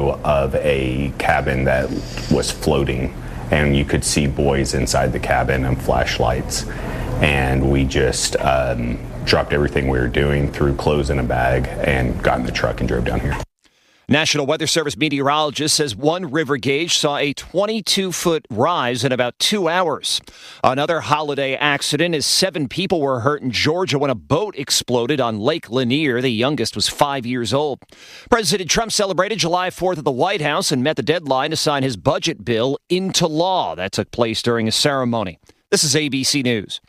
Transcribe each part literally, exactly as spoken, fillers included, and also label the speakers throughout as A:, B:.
A: video of a cabin that was floating, and you could see boys inside the cabin and flashlights. And we just um, dropped everything we were doing, threw clothes in a bag, and got in the truck and drove down here.
B: National Weather Service meteorologist says one river gauge saw a twenty-two foot rise in about two hours. Another holiday accident is seven people were hurt in Georgia when a boat exploded on Lake Lanier. The youngest was five years old. President Trump celebrated July fourth at the White House and met the deadline to sign his budget bill into law. That took place during a ceremony. This is A B C News.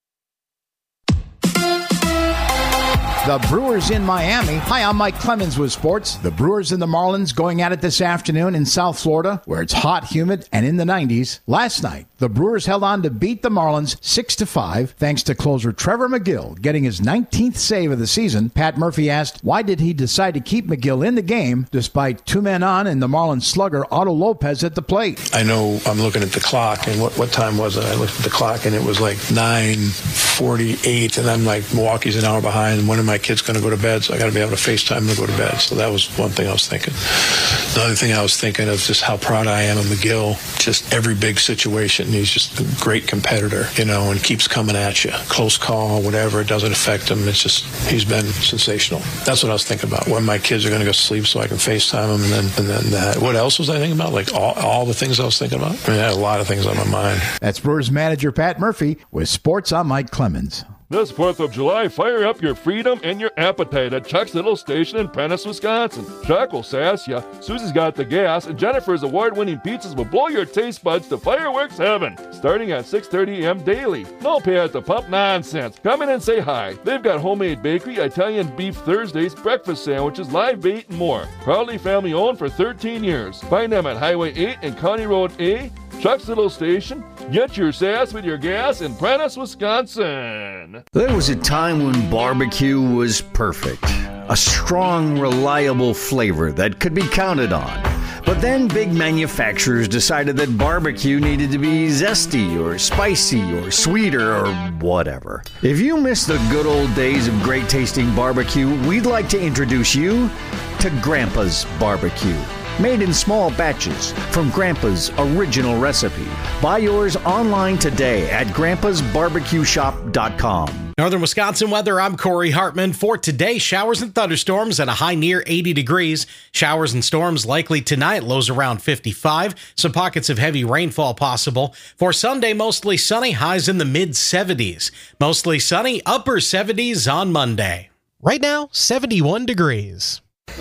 C: The Brewers in Miami. Hi, I'm Mike Clemens with sports. The Brewers and the Marlins going at it this afternoon in South Florida, where it's hot, humid, and in the nineties. Last night, the Brewers held on to beat the Marlins six to five, thanks to closer Trevor McGill getting his nineteenth save of the season. Pat Murphy asked, why did he decide to keep McGill in the game despite two men on and the Marlins slugger Otto Lopez at the plate?
D: I know I'm looking at the clock, and what, what time was it? I looked at the clock, and it was like nine forty-eight, and I'm like, Milwaukee's an hour behind, and one of my kids going to go to bed, so I got to be able to FaceTime to go to bed. So that was one thing I was thinking. The other thing I was thinking of just how proud I am of McGill. Just every big situation, he's just a great competitor, you know, and keeps coming at you. Close call, whatever, it doesn't affect him. It's just, he's been sensational. That's what I was thinking about, when my kids are going to go sleep so I can FaceTime them, and then and then that. What else was I thinking about? Like all, all the things I was thinking about? I mean, I had a lot of things on my mind.
C: That's Brewers manager Pat Murphy with sports. I'm Mike Clemens.
E: This fourth of July, fire up your freedom and your appetite at Chuck's Little Station in Prentice, Wisconsin. Chuck will sass ya, Susie's got the gas, and Jennifer's award-winning pizzas will blow your taste buds to fireworks heaven. Starting at six thirty a.m. daily. No pay at the pump nonsense. Come in and say hi. They've got homemade bakery, Italian beef Thursdays, breakfast sandwiches, live bait, and more. Proudly family-owned for thirteen years. Find them at Highway eight and County Road A, Chuck's Little Station. Get your sass with your gas in Prentice, Wisconsin.
F: There was a time when barbecue was perfect. A strong, reliable flavor that could be counted on. But then big manufacturers decided that barbecue needed to be zesty or spicy or sweeter or whatever. If you miss the good old days of great tasting barbecue, we'd like to introduce you to Grandpa's Barbecue. Made in small batches from Grandpa's original recipe. Buy yours online today at grandpas barbecue shop dot com.
G: Northern Wisconsin weather, I'm Corey Hartman. For today, showers and thunderstorms at a high near eighty degrees. Showers and storms likely tonight, lows around fifty-five. Some pockets of heavy rainfall possible. For Sunday, mostly sunny, highs in the mid seventies. Mostly sunny, upper seventies on Monday.
H: Right now, seventy-one degrees.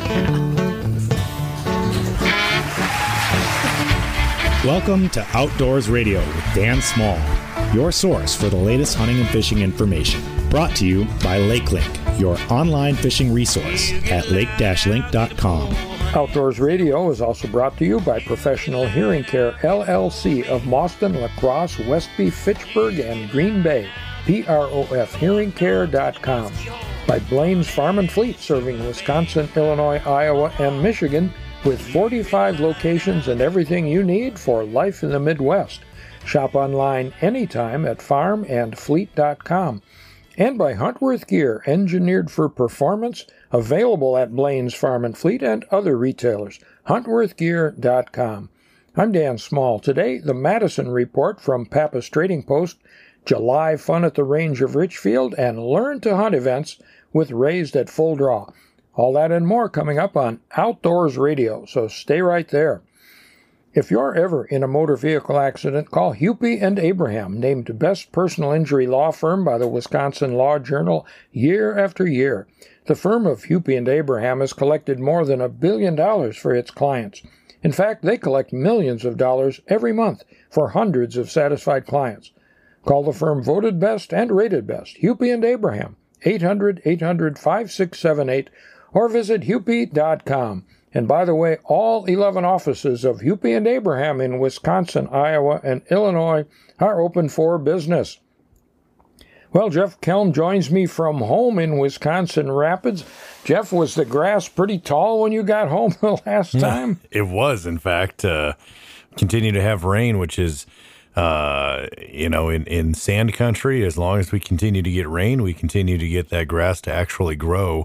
I: Welcome to Outdoors Radio with Dan Small, your source for the latest hunting and fishing information. Brought to you by LakeLink, your online fishing resource at lake dash link dot com.
J: Outdoors Radio is also brought to you by Professional Hearing Care, L L C of Mauston, La Crosse, Westby, Fitchburg, and Green Bay. P R O F hearing care dot com. By Blaine's Farm and Fleet, serving Wisconsin, Illinois, Iowa, and Michigan, with forty-five locations and everything you need for life in the Midwest. Shop online anytime at farm and fleet dot com. And by Huntworth Gear, engineered for performance, available at Blaine's Farm and Fleet and other retailers. huntworth gear dot com. I'm Dan Small. Today, the Madison Report from Pappas Trading Post, July fun at the range of Richfield, and Learn to Hunt events with Raised at Full Draw. All that and more coming up on Outdoors Radio, so stay right there. If you're ever in a motor vehicle accident, call Hupy and Abraham, named Best Personal Injury Law Firm by the Wisconsin Law Journal year after year. The firm of Hupy and Abraham has collected more than a billion dollars for its clients. In fact, they collect millions of dollars every month for hundreds of satisfied clients. Call the firm voted best and rated best, Hupy and Abraham, eight hundred, eight hundred, five six seven eight, or visit hupy dot com. And by the way, all eleven offices of Hupy and Abraham in Wisconsin, Iowa, and Illinois are open for business. Well, Jeff Kelm joins me from home in Wisconsin Rapids. Jeff, was the grass pretty tall when you got home the last time?
K: It was, in fact. Uh, continue to have rain, which is, uh, you know, in, in sand country, as long as we continue to get rain, we continue to get that grass to actually grow.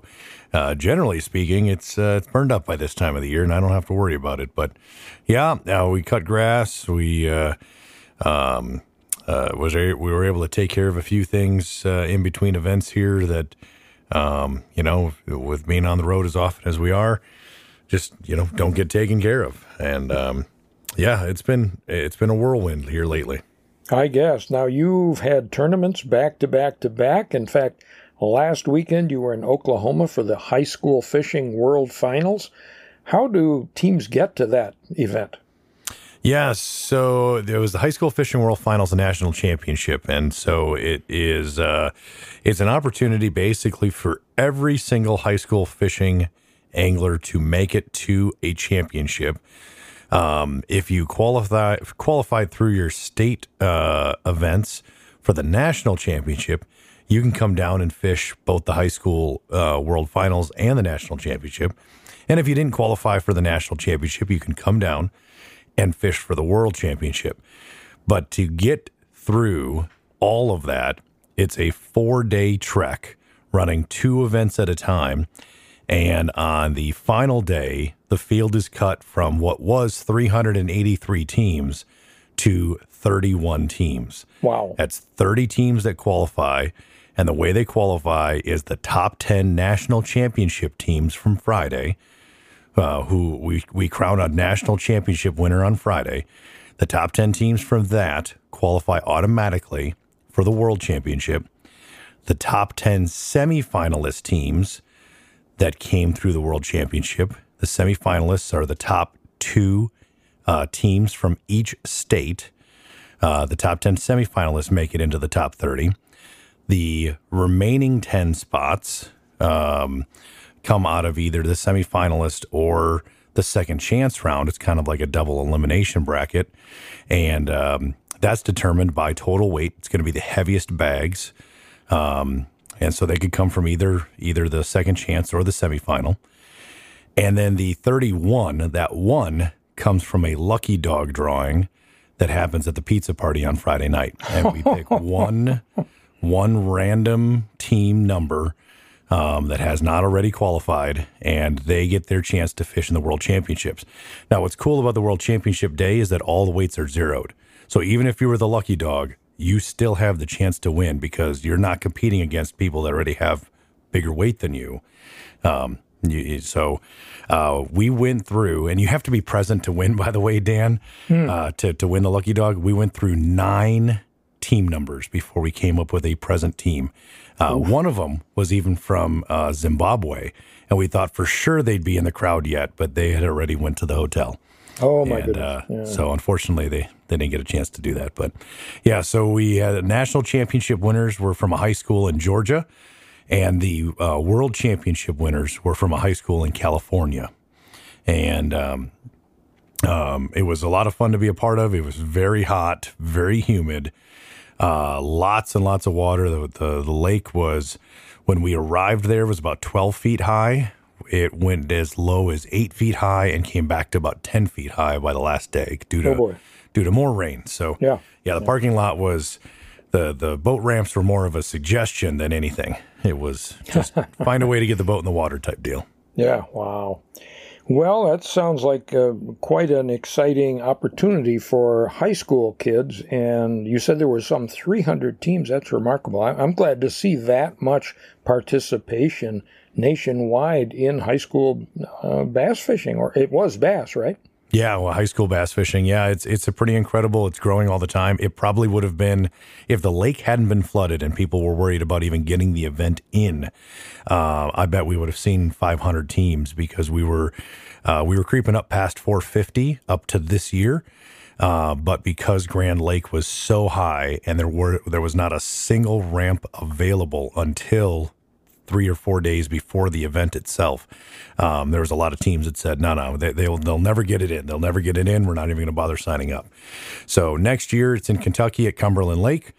K: uh, generally speaking, it's uh, it's burned up by this time of the year, and I don't have to worry about it. But yeah, now we cut grass. We uh, um, uh, was we were able to take care of a few things uh, in between events here that um, you know, with being on the road as often as we are, just you know don't get taken care of. And um, yeah, it's been it's been a whirlwind here lately.
J: I guess. Now, you've had tournaments back to back to back. In fact, last weekend you were in Oklahoma for the High School Fishing World Finals. How do teams get to that event?
K: Yeah, so there was the High School Fishing World Finals, the national championship, and so it is uh, it's an opportunity basically for every single high school fishing angler to make it to a championship. Um, if you qualify qualified through your state uh, events for the national championship, you can come down and fish both the high school uh, world finals and the national championship. And if you didn't qualify for the national championship, you can come down and fish for the world championship. But to get through all of that, it's a four-day trek running two events at a time. And on the final day, the field is cut from what was three hundred eighty-three teams to thirty-one teams.
J: Wow.
K: That's thirty teams that qualify. And the way they qualify is the top ten national championship teams from Friday, uh, who we, we crown a national championship winner on Friday. The top ten teams from that qualify automatically for the world championship. The top ten semifinalist teams that came through the world championship, the semifinalists are the top two uh, teams from each state. Uh, the top ten semifinalists make it into the top thirty. The remaining ten spots um, come out of either the semifinalist or the second chance round. It's kind of like a double elimination bracket. And um, that's determined by total weight. It's going to be the heaviest bags. Um, and so they could come from either either the second chance or the semifinal. And then the thirty-one, that one comes from a lucky dog drawing that happens at the pizza party on Friday night. And we pick one one random team number um, that has not already qualified, and they get their chance to fish in the World Championships. Now, what's cool about the World Championship day is that all the weights are zeroed. So even if you were the lucky dog, you still have the chance to win because you're not competing against people that already have bigger weight than you. Um, you so uh, we went through, and you have to be present to win, by the way, Dan, hmm. uh, to, to win the lucky dog. We went through nine team numbers before we came up with a present team. Uh, one of them was even from uh, Zimbabwe, and we thought for sure they'd be in the crowd yet, but they had already went to the hotel.
J: Oh, my
K: and,
J: goodness.
K: Uh,
J: yeah.
K: So, unfortunately, they, they didn't get a chance to do that. But, yeah, so we had national championship winners were from a high school in Georgia, and the uh, world championship winners were from a high school in California. And um, um, it was a lot of fun to be a part of. It was very hot, very humid, uh, lots and lots of water. The, the, the lake was, when we arrived there, was about twelve feet high. It went as low as eight feet high and came back to about ten feet high by the last day due to
J: oh
K: due to more rain. So
J: yeah,
K: yeah, the
J: yeah.
K: parking lot was the the boat ramps were more of a suggestion than anything. It was just find a way to get the boat in the water type deal.
J: Yeah, wow. Well, that sounds like uh, quite an exciting opportunity for high school kids. And you said there were some three hundred teams. That's remarkable. I'm glad to see that much participation nationwide in high school uh, bass fishing, or it was bass, right?
K: Yeah, well, high school bass fishing. Yeah, it's it's a pretty incredible. It's growing all the time. It probably would have been if the lake hadn't been flooded and people were worried about even getting the event in. Uh, I bet we would have seen five hundred teams because we were uh, we were creeping up past four fifty up to this year. Uh, but because Grand Lake was so high and there were there was not a single ramp available until three or four days before the event itself. Um, there was a lot of teams that said, no, no, they, they'll, they'll never get it in. They'll never get it in. We're not even going to bother signing up. So next year it's in Kentucky at Cumberland Lake.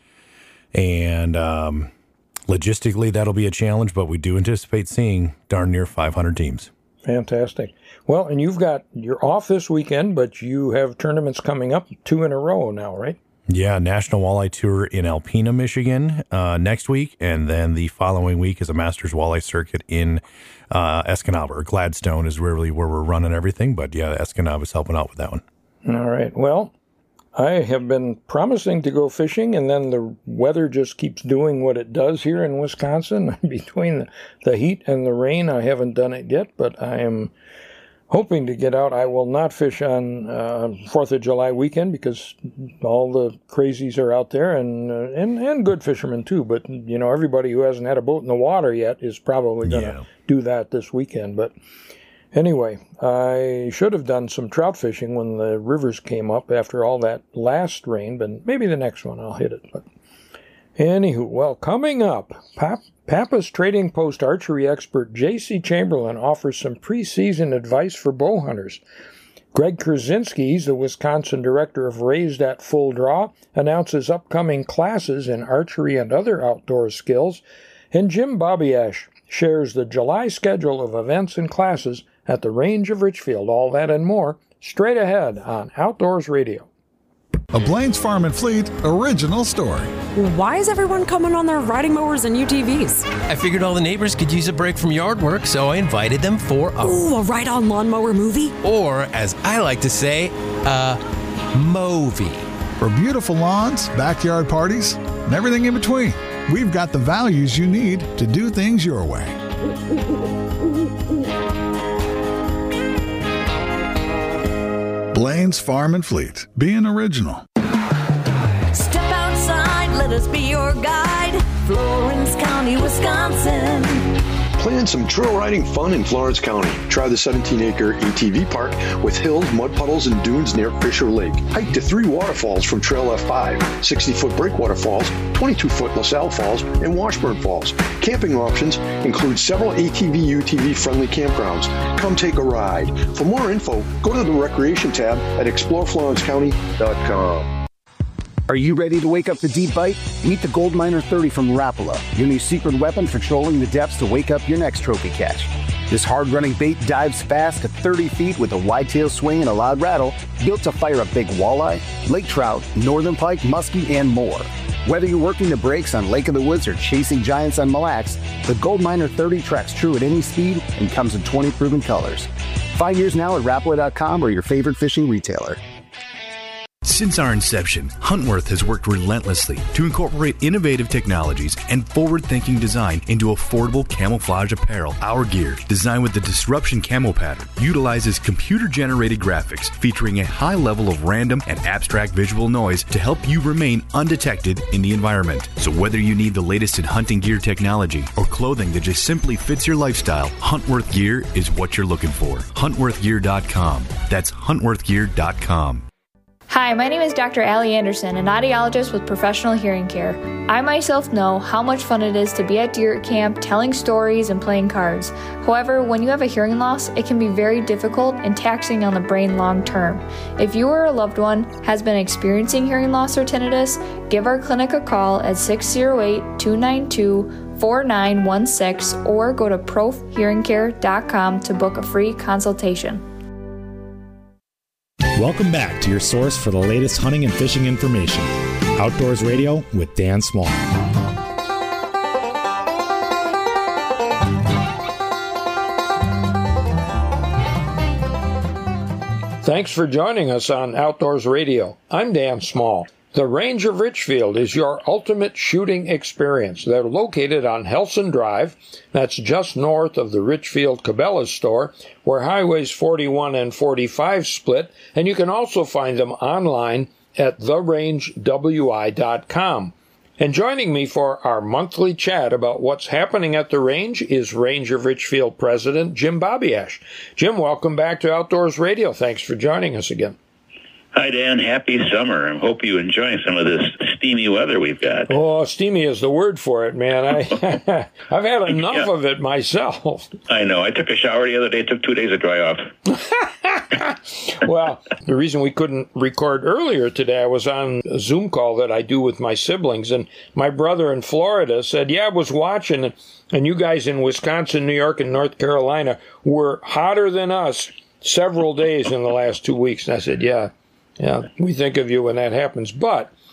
K: And um, logistically, that'll be a challenge, but we do anticipate seeing darn near five hundred teams.
J: Fantastic. Well, and you've got, you're off this weekend, but you have tournaments coming up, two in a row now, right?
K: Yeah, National Walleye Tour in Alpena, Michigan uh, next week, and then the following week is a Masters Walleye Circuit in uh, Escanaba, or Gladstone is really where we're running everything, but yeah, Escanaba is helping out with that one.
J: All right, well, I have been promising to go fishing, and then the weather just keeps doing what it does here in Wisconsin. Between the, the heat and the rain, I haven't done it yet, but I am hoping to get out. I will not fish on uh, fourth of July weekend because all the crazies are out there, and, uh, and and good fishermen too. But, you know, everybody who hasn't had a boat in the water yet is probably going to yeah. do that this weekend. But anyway, I should have done some trout fishing when the rivers came up after all that last rain, but maybe the next one I'll hit it. But anywho, well, coming up, Pap- Pappas Trading Post archery expert J C Chamberlain offers some preseason advice for bow hunters. Greg Krasinski, he's the Wisconsin director of Raised at Full Draw, announces upcoming classes in archery and other outdoor skills. And Jim Bobbiash shares the July schedule of events and classes at the Range of Richfield. All that and more straight ahead on Outdoors Radio.
L: A Blaine's Farm and Fleet original story.
M: Why is everyone coming on their riding mowers and U T Vs?
N: I figured all the neighbors could use a break from yard work, so I invited them for a...
M: Ooh, a ride-on lawnmower movie?
N: Or, as I like to say, a movie.
L: For beautiful lawns, backyard parties, and everything in between, we've got the values you need to do things your way. Blaine's Farm and Fleet, being original.
O: Step outside, let us be your guide. Florence County, Wisconsin.
P: Plan some trail riding fun in Florence County. Try the seventeen acre A T V park with hills, mud puddles, and dunes near Fisher Lake. Hike to three waterfalls from Trail F five, sixty foot Breakwater Falls, twenty-two foot LaSalle Falls, and Washburn Falls. Camping options include several A T V U T V friendly campgrounds. Come take a ride. For more info, go to the Recreation tab at explore florence county dot com.
Q: Are you ready to wake up the deep bite? Meet the Gold Miner thirty from Rapala, your new secret weapon for trolling the depths to wake up your next trophy catch. This hard-running bait dives fast at thirty feet with a wide tail swing and a loud rattle, built to fire up big walleye, lake trout, northern pike, muskie, and more. Whether you're working the breaks on Lake of the Woods or chasing giants on Mille Lacs, the Gold Miner thirty tracks true at any speed and comes in twenty proven colors. Find yours now at Rapala dot com or your favorite fishing retailer.
R: Since our inception, Huntworth has worked relentlessly to incorporate innovative technologies and forward-thinking design into affordable camouflage apparel. Our gear, designed with the Disruption Camo pattern, utilizes computer-generated graphics featuring a high level of random and abstract visual noise to help you remain undetected in the environment. So whether you need the latest in hunting gear technology or clothing that just simply fits your lifestyle, Huntworth Gear is what you're looking for. Huntworth Gear dot com. That's Huntworth Gear dot com.
S: Hi, my name is Doctor Allie Anderson, an audiologist with Professional Hearing Care. I myself know how much fun it is to be at deer camp, telling stories and playing cards. However, when you have a hearing loss, it can be very difficult and taxing on the brain long term. If you or a loved one has been experiencing hearing loss or tinnitus, give our clinic a call at six oh eight, two nine two, four nine one six or go to prof hearing care dot com to book a free consultation.
I: Welcome back to your source for the latest hunting and fishing information. Outdoors Radio with Dan Small.
J: Thanks for joining us on Outdoors Radio. I'm Dan Small. The Range of Richfield is your ultimate shooting experience. They're located on Helson Drive. That's just north of the Richfield Cabela's store, where highways forty-one and forty-five split, and you can also find them online at the range w i dot com. And joining me for our monthly chat about what's happening at the range is Range of Richfield President Jim Bobbiash. Jim, welcome back to Outdoors Radio. Thanks for joining us again.
T: Hi, Dan. Happy summer. I hope you're enjoying some of this steamy weather we've got.
J: Oh, steamy is the word for it, man. I, I've had enough yeah. of it myself.
T: I know. I took a shower the other day. It took two days to dry off.
J: Well, the reason we couldn't record earlier today, I was on a Zoom call that I do with my siblings, and my brother in Florida said, yeah, I was watching, and you guys in Wisconsin, New York, and North Carolina were hotter than us several days in the last two weeks. And I said, yeah. Yeah, we think of you when that happens. But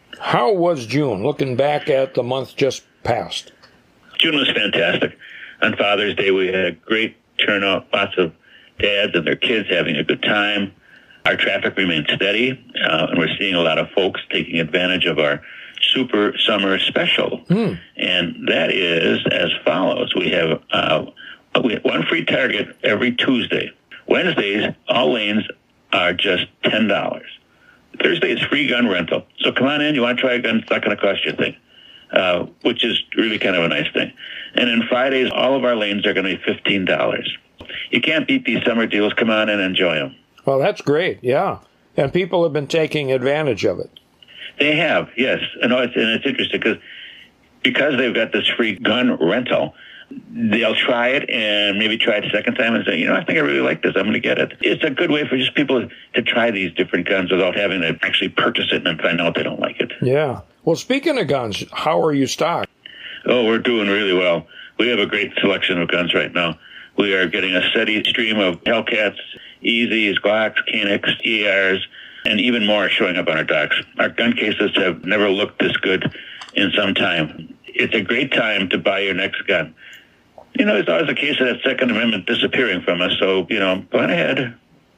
J: How was June, looking back at the month just passed?
T: June was fantastic. On Father's Day, we had a great turnout, lots of dads and their kids having a good time. Our traffic remained steady, uh, and we're seeing a lot of folks taking advantage of our Super Summer Special.
J: Hmm.
T: And that is as follows. We have, uh, we have one free Target every Tuesday. Wednesdays, all lanes are just ten dollars. Thursday is free gun rental. So come on in. You want to try a gun? It's not going to cost you a thing, uh, which is really kind of a nice thing. And then Fridays, all of our lanes are going to be fifteen dollars. You can't beat these summer deals. Come on and enjoy them.
J: Well, that's great, yeah. And people have been taking advantage of it.
T: They have, yes. And it's, and it's interesting because because they've got this free gun rental, they'll try it and maybe try it a second time and say, you know, I think I really like this. I'm going to get it. It's a good way for just people to try these different guns without having to actually purchase it and then find out they don't like it.
J: Yeah. Well, speaking of guns, how are you stocked?
T: Oh, we're doing really well. We have a great selection of guns right now. We are getting a steady stream of Hellcats, E Zs, Glocks, Koenigs, E A Rs, and even more showing up on our docks. Our gun cases have never looked this good in some time. It's a great time to buy your next gun. You know, there's always a case of that Second Amendment disappearing from us, so, you know, go ahead.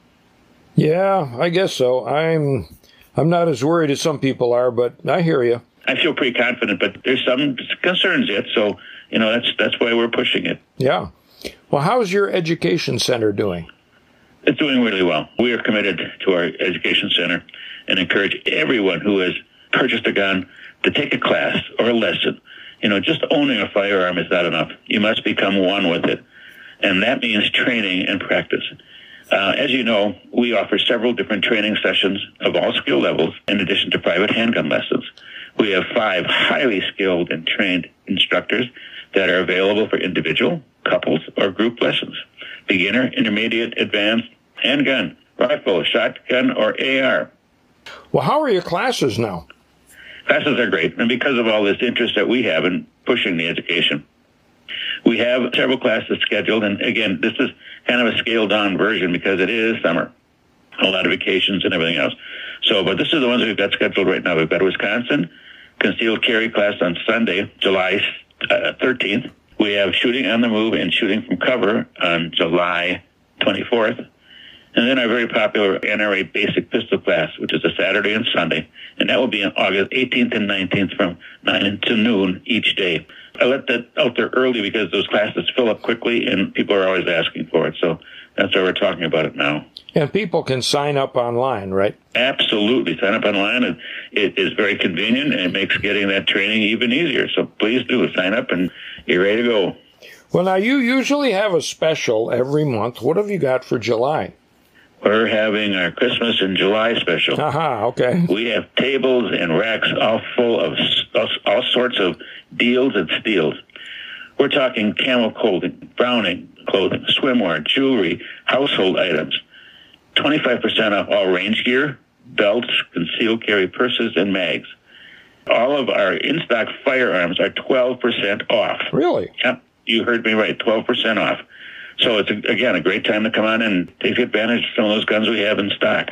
J: Yeah, I guess so. I'm I'm not as worried as some people are, but I hear you.
T: I feel pretty confident, but there's some concerns yet, so, you know, that's that's why we're pushing it.
J: Yeah. Well, how's your education center doing?
T: It's doing really well. We are committed to our education center and encourage everyone who has purchased a gun to take a class or a lesson. You know, just owning a firearm is not enough. You must become one with it. And that means training and practice. Uh, as you know, we offer several different training sessions of all skill levels in addition to private handgun lessons. We have five highly skilled and trained instructors that are available for individual, couples, or group lessons. Beginner, intermediate, advanced, handgun, rifle, shotgun, or A R.
J: Well, how are your classes now?
T: Classes are great, and because of all this interest that we have in pushing the education, we have several classes scheduled, and again, this is kind of a scaled-down version because it is summer, a lot of vacations and everything else. So, but this is the ones we've got scheduled right now. We've got a Wisconsin concealed carry class on Sunday, July uh, thirteenth. We have shooting on the move and shooting from cover on July twenty-fourth. And then our very popular N R A basic pistol class, which is a Saturday and Sunday. And that will be on August eighteenth and nineteenth from nine to noon each day. I let that out there early because those classes fill up quickly and people are always asking for it. So that's why we're talking about it now.
J: And people can sign up online, right?
T: Absolutely. Sign up online. It, it is very convenient and it makes getting that training even easier. So please do sign up and you're ready to go.
J: Well, now you usually have a special every month. What have you got for July?
T: We're having our Christmas in July special.
J: Aha, okay.
T: We have tables and racks all full of all sorts of deals and steals. We're talking camel clothing, Browning clothing, swimwear, jewelry, household items. twenty-five percent off all range gear, belts, concealed carry purses, and mags. All of our in-stock firearms are twelve percent off.
J: Really?
T: Yep, you heard me right, twelve percent off. So it's, again, a great time to come on and take advantage of some of those guns we have in stock.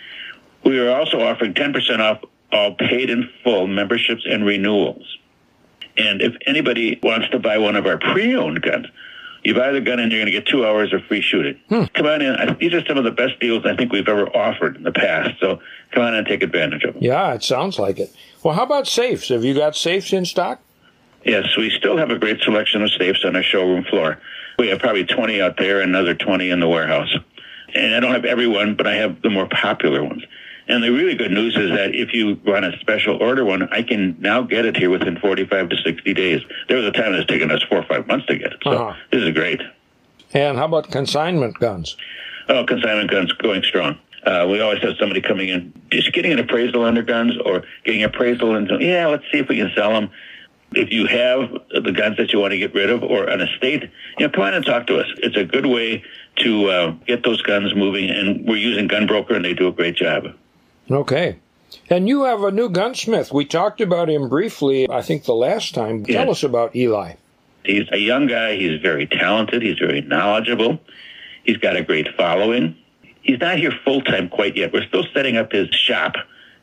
T: We are also offering ten percent off all paid in full memberships and renewals. And if anybody wants to buy one of our pre-owned guns, you buy the gun and you're going to get two hours of free shooting. Hmm. Come on in. These are some of the best deals I think we've ever offered in the past. So come on and take advantage of them.
J: Yeah, it sounds like it. Well, how about safes? Have you got safes in stock?
T: Yes, we still have a great selection of safes on our showroom floor. We have probably twenty out there and another twenty in the warehouse. And I don't have every one, but I have the more popular ones. And the really good news is that if you run a special order one, I can now get it here within forty-five to sixty days. There was a time it's taken us four or five months to get it. So uh-huh. This is great.
J: And how about consignment guns?
T: Oh, consignment guns going strong. Uh, we always have somebody coming in, just getting an appraisal on their guns or getting appraisal and saying, yeah, let's see if we can sell them. If you have the guns that you want to get rid of or an estate, you know, come on and talk to us. It's a good way to uh, get those guns moving, and we're using GunBroker, and they do a great job.
J: Okay. And you have a new gunsmith. We talked about him briefly, I think, the last time.
T: Yeah.
J: Tell us about Eli.
T: He's a young guy. He's very talented. He's very knowledgeable. He's got a great following. He's not here full-time quite yet. We're still setting up his shop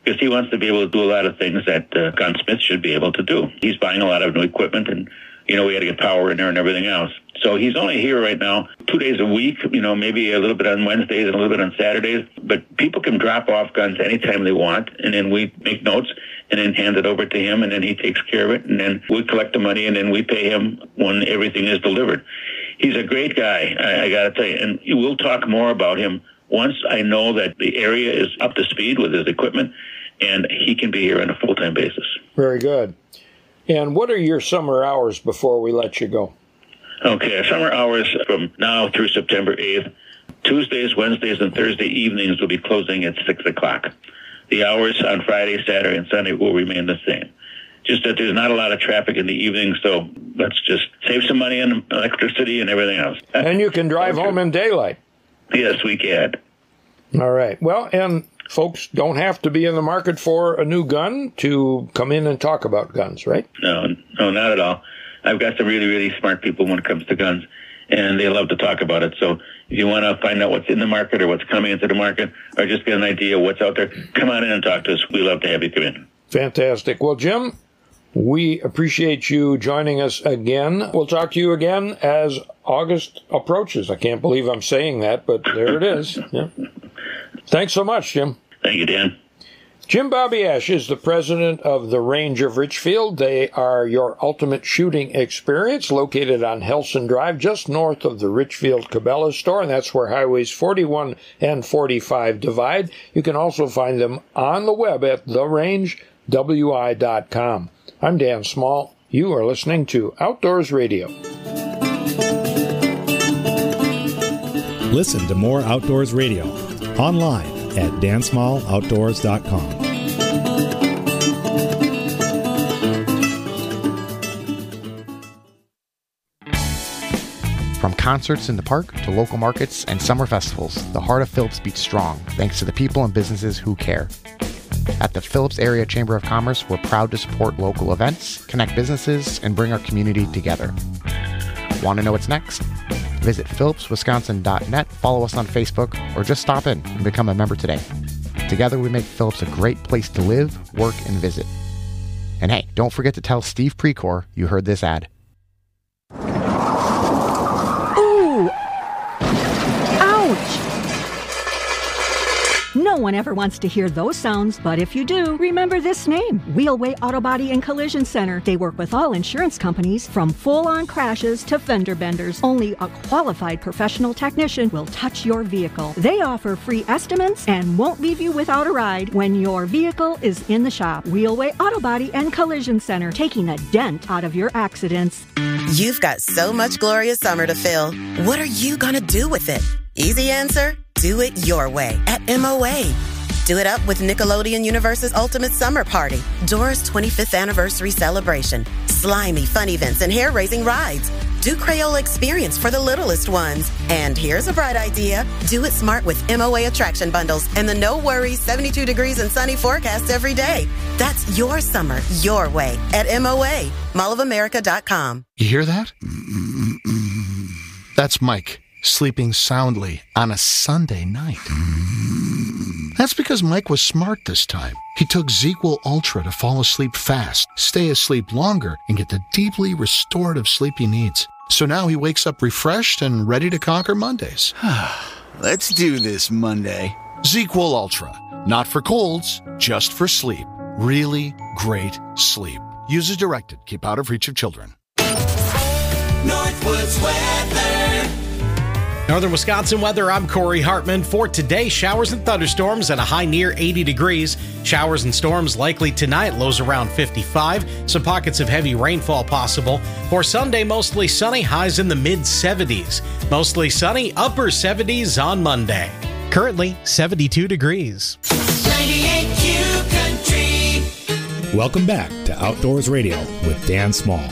T: because he wants to be able to do a lot of things that uh, gunsmiths should be able to do. He's buying a lot of new equipment, and, you know, we got to get power in there and everything else. So he's only here right now two days a week, you know, maybe a little bit on Wednesdays and a little bit on Saturdays. But people can drop off guns anytime they want, and then we make notes and then hand it over to him, and then he takes care of it, and then we collect the money, and then we pay him when everything is delivered. He's a great guy, I, I got to tell you, and we'll talk more about him once I know that the area is up to speed with his equipment, and he can be here on a full-time basis.
J: Very good. And what are your summer hours before we let you go?
T: Okay, summer hours from now through September eighth. Tuesdays, Wednesdays, and Thursday evenings will be closing at six o'clock. The hours on Friday, Saturday, and Sunday will remain the same. Just that there's not a lot of traffic in the evening, so let's just save some money on electricity and everything else.
J: And you can drive home in daylight.
T: Yes, we can.
J: All right. Well, and folks don't have to be in the market for a new gun to come in and talk about guns, right?
T: No, no, not at all. I've got some really, really smart people when it comes to guns, and they love to talk about it. So if you want to find out what's in the market or what's coming into the market, or just get an idea of what's out there, come on in and talk to us. We love to have you come in.
J: Fantastic. Well, Jim, we appreciate you joining us again. We'll talk to you again as August approaches. I can't believe I'm saying that, but there it is. Yeah. Thanks so much, Jim.
T: Thank you, Dan.
J: Jim Babiash is the president of the Range of Richfield. They are your ultimate shooting experience, located on Helson Drive, just north of the Richfield Cabela store, and that's where highways forty-one and forty-five divide. You can also find them on the web at the range w i dot com. I'm Dan Small. You are listening to Outdoors Radio.
I: Listen to more Outdoors Radio online at dan small outdoors dot com.
U: From concerts in the park to local markets and summer festivals, the heart of Phillips beats strong thanks to the people and businesses who care. At the Phillips Area Chamber of Commerce, we're proud to support local events, connect businesses, and bring our community together. Want to know what's next? Visit phillips wisconsin dot net, follow us on Facebook, or just stop in and become a member today. Together we make Phillips a great place to live, work, and visit. And hey, don't forget to tell Steve Precor you heard this ad.
V: Ooh! Ouch! No one ever wants to hear those sounds, but if you do, remember this name, Wheelway Auto Body and Collision Center. They work with all insurance companies, from full-on crashes to fender benders. Only a qualified professional technician will touch your vehicle. They offer free estimates and won't leave you without a ride when your vehicle is in the shop. Wheelway Auto Body and Collision Center, taking a dent out of your accidents.
W: You've got so much glorious summer to fill. What are you gonna do with it? Easy answer, do it your way at M O A. Do it up with Nickelodeon Universe's Ultimate Summer Party, Dora's twenty-fifth anniversary celebration, slimy fun events and hair-raising rides. Do Crayola Experience for the littlest ones. And here's a bright idea. Do it smart with M O A attraction bundles and the no worries seventy-two degrees and sunny forecast every day. That's your summer, your way at M O A, mall of america dot com.
X: You hear that? That's Mike, sleeping soundly on a Sunday night. That's because Mike was smart this time. He took ZzzQuil Ultra to fall asleep fast, stay asleep longer, and get the deeply restorative sleep he needs. So now he wakes up refreshed and ready to conquer Mondays.
Y: Let's do this Monday.
X: ZzzQuil Ultra. Not for colds, just for sleep. Really great sleep. Use as directed. Keep out of reach of children.
Z: Northwoods weather.
G: Northern Wisconsin weather, I'm Corey Hartman. For today, showers and thunderstorms at a high near eighty degrees. Showers and storms likely tonight, lows around fifty-five. Some pockets of heavy rainfall possible. For Sunday, mostly sunny, highs in the mid seventies. Mostly sunny, upper seventies on Monday.
H: Currently, seventy-two degrees.
Z: ninety-eight Q Country.
I: Welcome back to Outdoors Radio with Dan Small.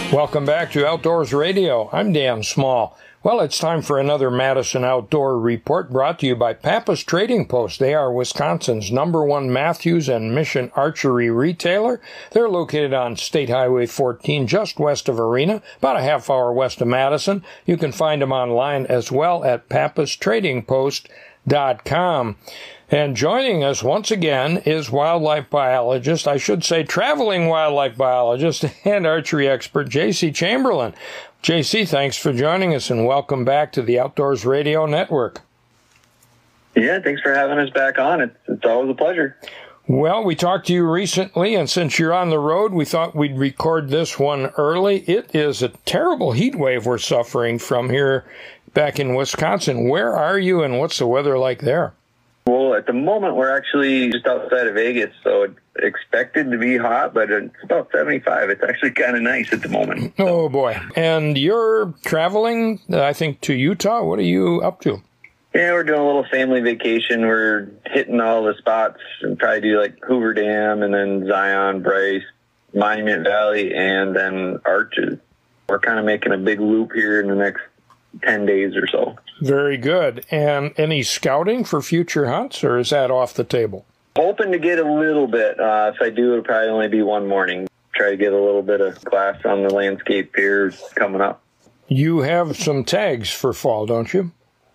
J: Welcome back to Outdoors Radio. I'm Dan Small. Well, it's time for another Madison Outdoor Report brought to you by Pappas Trading Post. They are Wisconsin's number one Matthews and Mission archery retailer. They're located on State Highway fourteen, just west of Arena, about a half hour west of Madison. You can find them online as well at pappas trading post dot com. And joining us once again is wildlife biologist, I should say traveling wildlife biologist and archery expert, J C Chamberlain. J C, thanks for joining us and welcome back to the Outdoors Radio Network.
A: Yeah, thanks for having us back on. It's, it's always a pleasure.
J: Well, we talked to you recently, and since you're on the road, we thought we'd record this one early. It is a terrible heat wave we're suffering from here back in Wisconsin. Where are you and what's the weather like there?
A: Well, at the moment, we're actually just outside of Vegas, so it's expected to be hot, but it's about seventy-five. It's actually kind of nice at the moment.
J: Oh, boy. And you're traveling, uh, I think, to Utah. What are you up to?
A: Yeah, we're doing a little family vacation. We're hitting all the spots and probably do like Hoover Dam and then Zion, Bryce, Monument Valley, and then Arches. We're kind of making a big loop here in the next ten days or so.
J: Very good. And any scouting for future hunts, or is that off the table?
A: Hoping to get a little bit. Uh, if I do, it'll probably only be one morning. Try to get a little bit of class on the landscape here coming up. You have some tags for fall, don't you?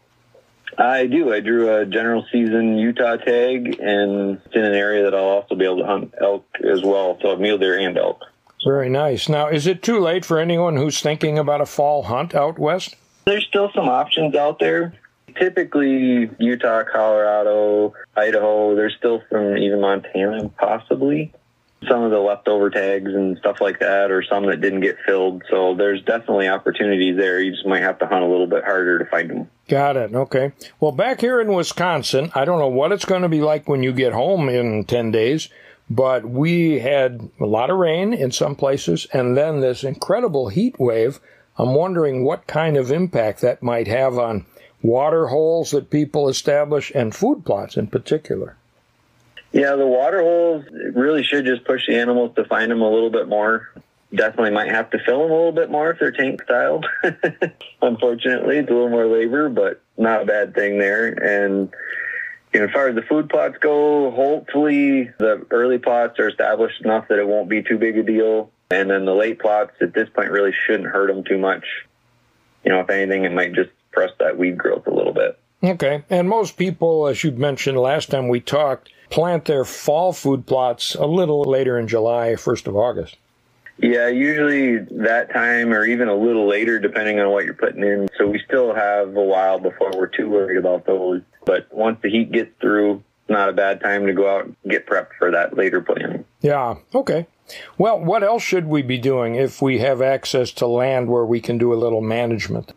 A: I do. I drew a general season Utah tag, and it's in an area that I'll also be able to hunt elk as well, so mule deer and elk. Very nice. Now, is it too late for anyone who's thinking about a fall hunt out west? There's still some options out there. Typically, Utah, Colorado, Idaho, there's still some, even Montana, possibly. Some of the leftover tags and stuff like that, or some that didn't get filled. So there's definitely opportunities there. You just might have to hunt a little bit harder to find them. Got it. Okay. Well, back here in Wisconsin, I don't know what it's going to be like when you get home in ten days, but we had a lot of rain in some places and then this incredible heat wave. I'm wondering what kind of impact that might have on water holes that people establish and food plots in particular. Yeah, the water holes really should just push the animals to find them a little bit more. Definitely might have to fill them a little bit more if they're tank style. Unfortunately, it's a little more labor, but not a bad thing there. And you know, as far as the food plots go, hopefully the early plots are established enough that it won't be too big a deal. And then the late plots at this point really shouldn't hurt them too much. You know, if anything, it might just press that weed growth a little bit. Okay. And most people, as you mentioned last time we talked, plant their fall food plots a little later in July, first of August. Yeah, usually that time or even a little later, depending on what you're putting in. So we still have a while before we're too worried about those. But once the heat gets through, it's not a bad time to go out and get prepped for that later planting. Yeah, okay. Well, what else should we be doing if we have access to land where we can do a little management?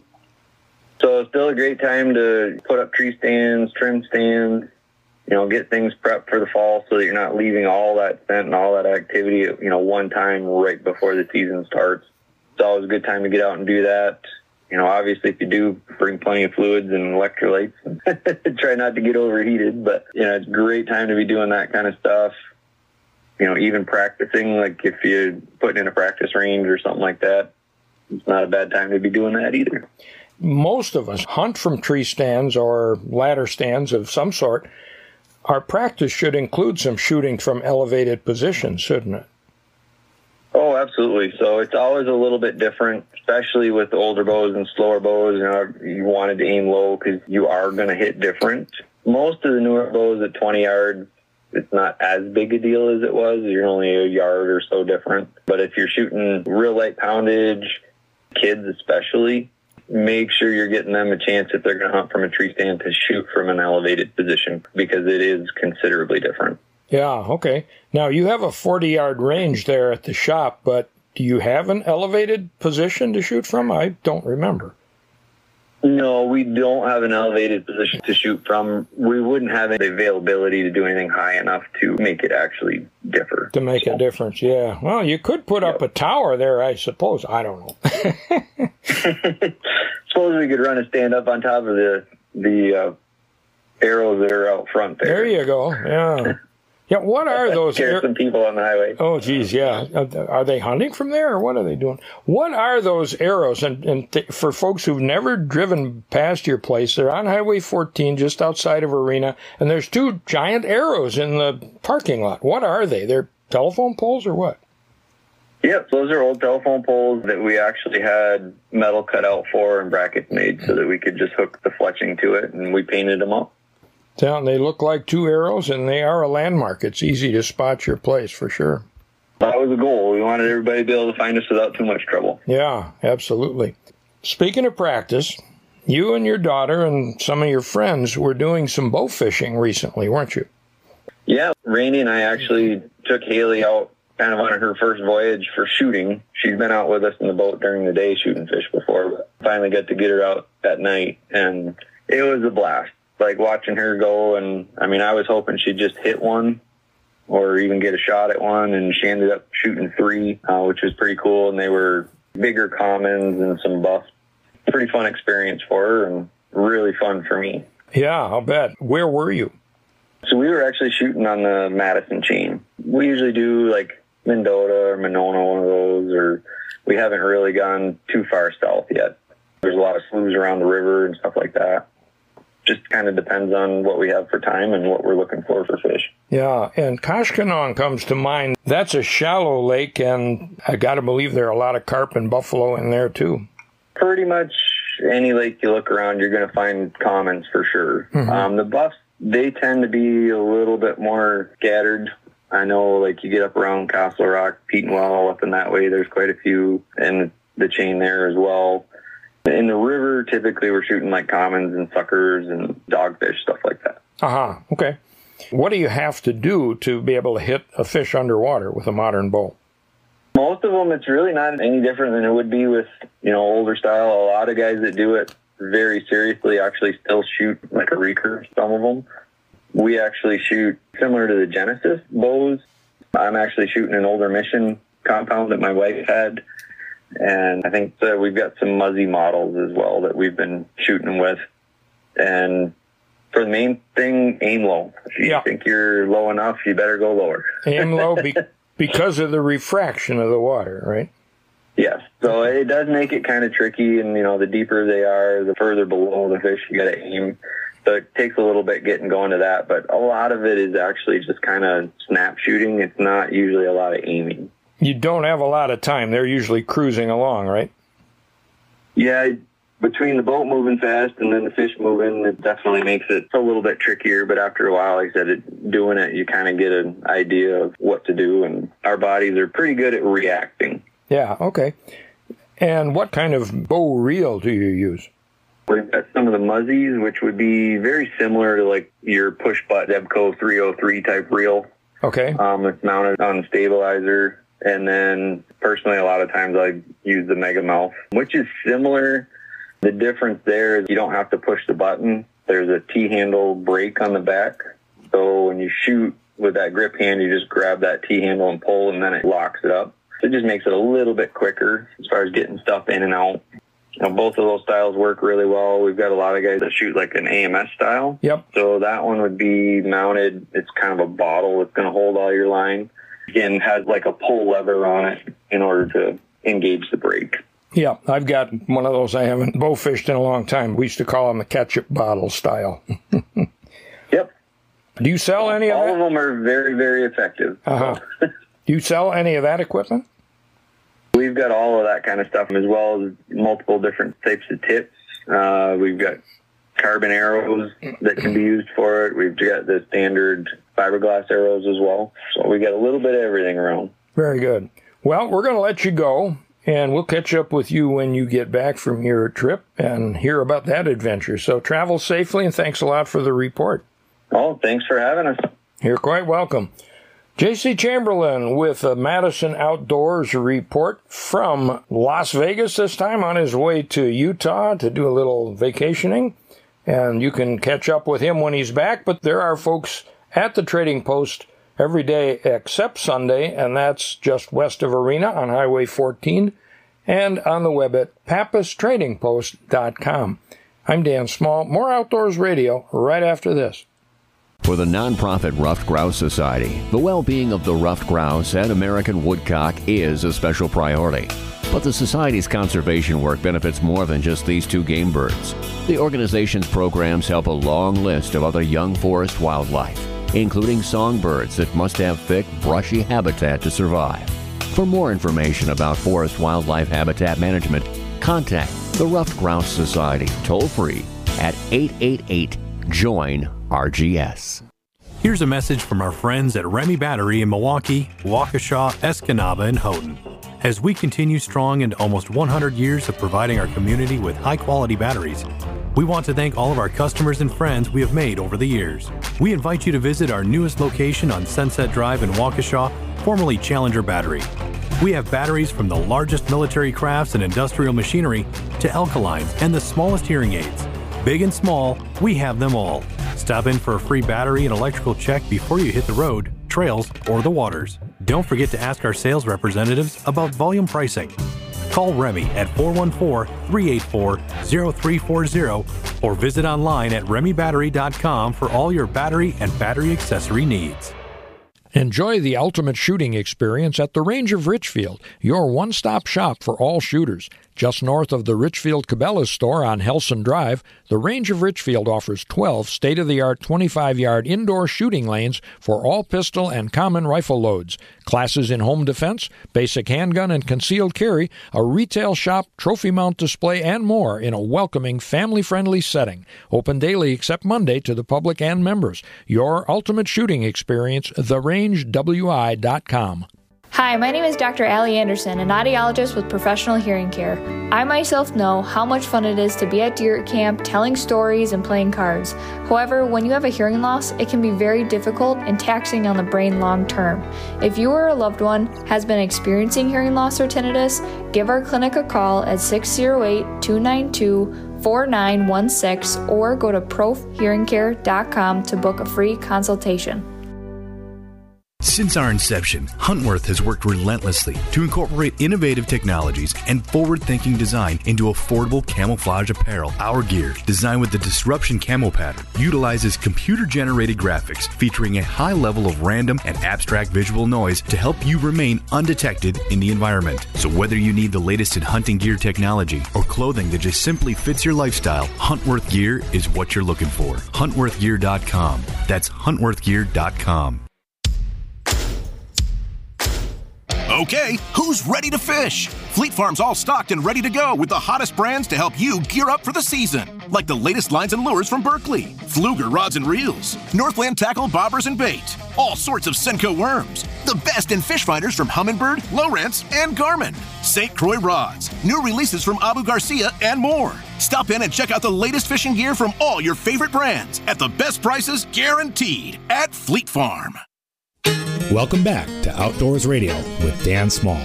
A: So it's still a great time to put up tree stands, trim stands, you know, get things prepped for the fall so that you're not leaving all that scent and all that activity, you know, one time right before the season starts. It's always a good time to get out and do that. You know, obviously, if you do, bring plenty of fluids and electrolytes. Try not to get overheated, but, you know, it's a great time to be doing that kind of stuff. You know, even practicing, like if you're putting in a practice range or something like that, it's not a bad time to be doing that either. Most of us hunt from tree stands or ladder stands of some sort. Our practice should include some shooting from elevated positions, shouldn't it? Oh, absolutely. So it's always a little bit different, especially with the older bows and slower bows. You know, you wanted to aim low because you are going to hit different. Most of the newer bows at twenty yards, it's not as big a deal as it was. You're only a yard or so different. But if you're shooting real light poundage, kids especially, make sure you're getting them a chance if they're going to hunt from a tree stand to shoot from an elevated position because it is considerably different. Yeah, okay. Now, you have a forty-yard range there at the shop, but do you have an elevated position to shoot from? I don't remember. No, we don't have an elevated position to shoot from. We wouldn't have the availability to do anything high enough to make it actually differ. To make so. a difference, yeah. Well, you could put yep. up a tower there, I suppose. I don't know. Suppose we could run a stand up on top of the the uh, arrows that are out front there. There you go, yeah.
J: Yeah, what are those?
A: Scare some people on the highway.
J: Oh, geez, yeah. Are they hunting from there, or what are they doing? What are those arrows? And, and th- for folks who've never driven past your place, they're on Highway fourteen, just outside of Arena, and there's two giant arrows in the parking lot. What are they? They're telephone poles or what?
A: Yep, those are old telephone poles that we actually had metal cut out for and brackets made so that we could just hook the fletching to it, and we painted them up.
J: Yeah, they look like two arrows, and they are a landmark. It's easy to spot your place, for sure.
A: That was the goal. We wanted everybody to be able to find us without too much trouble.
J: Yeah, absolutely. Speaking of practice, you and your daughter and some of your friends were doing some bow fishing recently, weren't you?
A: Yeah, Rainey and I actually took Haley out kind of on her first voyage for shooting. She's been out with us in the boat during the day shooting fish before, but finally got to get her out at night, and it was a blast. Like watching her go, and I mean, I was hoping she'd just hit one or even get a shot at one, and she ended up shooting three, uh, which was pretty cool, and they were bigger commons and some buffs. Pretty fun experience for her and really fun for me.
J: Yeah, I'll bet. Where were you?
A: So we were actually shooting on the Madison chain. We usually do like Mendota or Monona, one of those, or we haven't really gone too far south yet. There's a lot of sloughs around the river and stuff like that. Just kind of depends on what we have for time and what we're looking for for fish.
J: Yeah, and Koshkonong comes to mind. That's a shallow lake, and I got to believe there are a lot of carp and buffalo in there, too.
A: Pretty much any lake you look around, you're going to find commons for sure. Mm-hmm. Um, the buffs, they tend to be a little bit more scattered. I know, like, you get up around Castle Rock, Petenwell, up in that way, there's quite a few in the chain there as well. In the river, typically we're shooting like commons and suckers and dogfish, stuff like that.
J: Uh-huh, okay. What do you have to do to be able to hit a fish underwater with a modern bow?
A: Most of them, it's really not any different than it would be with, you know, older style. A lot of guys that do it very seriously actually still shoot like a recurve, some of them. We actually shoot similar to the Genesis bows. I'm actually shooting an older Mission compound that my wife had. And I think uh, we've got some Muzzy models as well that we've been shooting with. And for the main thing, aim low. If you yeah. think you're low enough, you better go lower.
J: Aim low be- because of the refraction of the water, right?
A: Yes. So it does make it kind of tricky. And, you know, the deeper they are, the further below the fish you got to aim. So it takes a little bit getting going to that. But a lot of it is actually just kind of snap shooting. It's not usually a lot of aiming.
J: You don't have a lot of time. They're usually cruising along, right?
A: Yeah, between the boat moving fast and then the fish moving, it definitely makes it a little bit trickier. But after a while, like I said, it, doing it, you kind of get an idea of what to do. And our bodies are pretty good at reacting.
J: Yeah, okay. And what kind of bow reel do you use?
A: We've got some of the Muzzies, which would be very similar to like your push-butt Zebco three oh three type reel.
J: Okay.
A: Um, it's mounted on a stabilizer. And then personally, a lot of times I use the Mega Mouth, which is similar. The difference there is you don't have to push the button. There's a T-handle brake on the back. So when you shoot with that grip hand, you just grab that T-handle and pull, and then it locks it up. So it just makes it a little bit quicker as far as getting stuff in and out. You know, both of those styles work really well. We've got a lot of guys that shoot like an A M S style.
J: Yep.
A: So that one would be mounted. It's kind of a bottle. It's going to hold all your line. And has like a pull lever on it in order to engage the brake.
J: Yeah, I've got one of those. I haven't bow fished in a long time. We used to call them the ketchup bottle style.
A: Yep.
J: Do you sell any of
A: All
J: that?
A: of them are very, very effective.
J: Uh-huh. Do you sell any of that equipment?
A: We've got all of that kind of stuff, as well as multiple different types of tips. Uh, we've got carbon arrows that can be used for it. We've got the standard fiberglass arrows as well. So we got a little bit of everything around.
J: Very good. Well, we're going to let you go, and we'll catch up with you when you get back from your trip and hear about that adventure. So travel safely, and thanks a lot for the report.
A: Oh, thanks for having us.
J: You're quite welcome. J C Chamberlain with a Madison Outdoors report from Las Vegas this time, on his way to Utah to do a little vacationing. And you can catch up with him when he's back, but there are folks at the Trading Post every day except Sunday, and that's just west of Arena on Highway fourteen, and on the web at pappas trading post dot com. I'm Dan Small. More Outdoors Radio right after this.
B: For the nonprofit Ruffed Grouse Society, the well-being of the ruffed grouse and American woodcock is a special priority. But the Society's conservation work benefits more than just these two game birds. The organization's programs help a long list of other young forest wildlife, including songbirds that must have thick, brushy habitat to survive. For more information about forest wildlife habitat management, contact the Ruffed Grouse Society toll-free at eight eight eight, join R G S.
C: Here's a message from our friends at Remy Battery in Milwaukee, Waukesha, Escanaba, and Houghton. As we continue strong into almost one hundred years of providing our community with high-quality batteries, we want to thank all of our customers and friends we have made over the years. We invite you to visit our newest location on Sunset Drive in Waukesha, formerly Challenger Battery. We have batteries from the largest military crafts and industrial machinery to alkalines and the smallest hearing aids. Big and small, we have them all. Stop in for a free battery and electrical check before you hit the road, trails, or the waters. Don't forget to ask our sales representatives about volume pricing. Call Remy at four one four, three eight four, zero three four zero or visit online at remy battery dot com for all your battery and battery accessory needs.
J: Enjoy the ultimate shooting experience at the Range of Richfield, your one-stop shop for all shooters. Just north of the Richfield Cabela's store on Helson Drive, the Range of Richfield offers twelve state-of-the-art twenty-five-yard indoor shooting lanes for all pistol and common rifle loads, classes in home defense, basic handgun and concealed carry, a retail shop, trophy mount display, and more in a welcoming, family-friendly setting. Open daily except Monday to the public and members. Your ultimate shooting experience, the range w i dot com.
S: Hi, my name is Doctor Allie Anderson, an audiologist with Professional Hearing Care. I myself know how much fun it is to be at deer camp telling stories and playing cards. However, when you have a hearing loss, it can be very difficult and taxing on the brain long term. If you or a loved one has been experiencing hearing loss or tinnitus, give our clinic a call at six oh eight, two nine two, four nine one six or go to prof hearing care dot com to book a free consultation.
R: Since our inception, Huntworth has worked relentlessly to incorporate innovative technologies and forward-thinking design into affordable camouflage apparel. Our gear, designed with the Disruption Camo pattern, utilizes computer-generated graphics featuring a high level of random and abstract visual noise to help you remain undetected in the environment. So whether you need the latest in hunting gear technology or clothing that just simply fits your lifestyle, Huntworth gear is what you're looking for. huntworth gear dot com. That's huntworth gear dot com.
D: Okay, who's ready to fish? Fleet Farm's all stocked and ready to go with the hottest brands to help you gear up for the season. Like the latest lines and lures from Berkley, Fluger rods and reels, Northland tackle, bobbers, and bait, all sorts of Senko worms, the best in fish finders from Humminbird, Lowrance, and Garmin, Saint Croix rods, new releases from Abu Garcia, and more. Stop in and check out the latest fishing gear from all your favorite brands at the best prices guaranteed at Fleet Farm.
I: Welcome back to Outdoors Radio with Dan Small.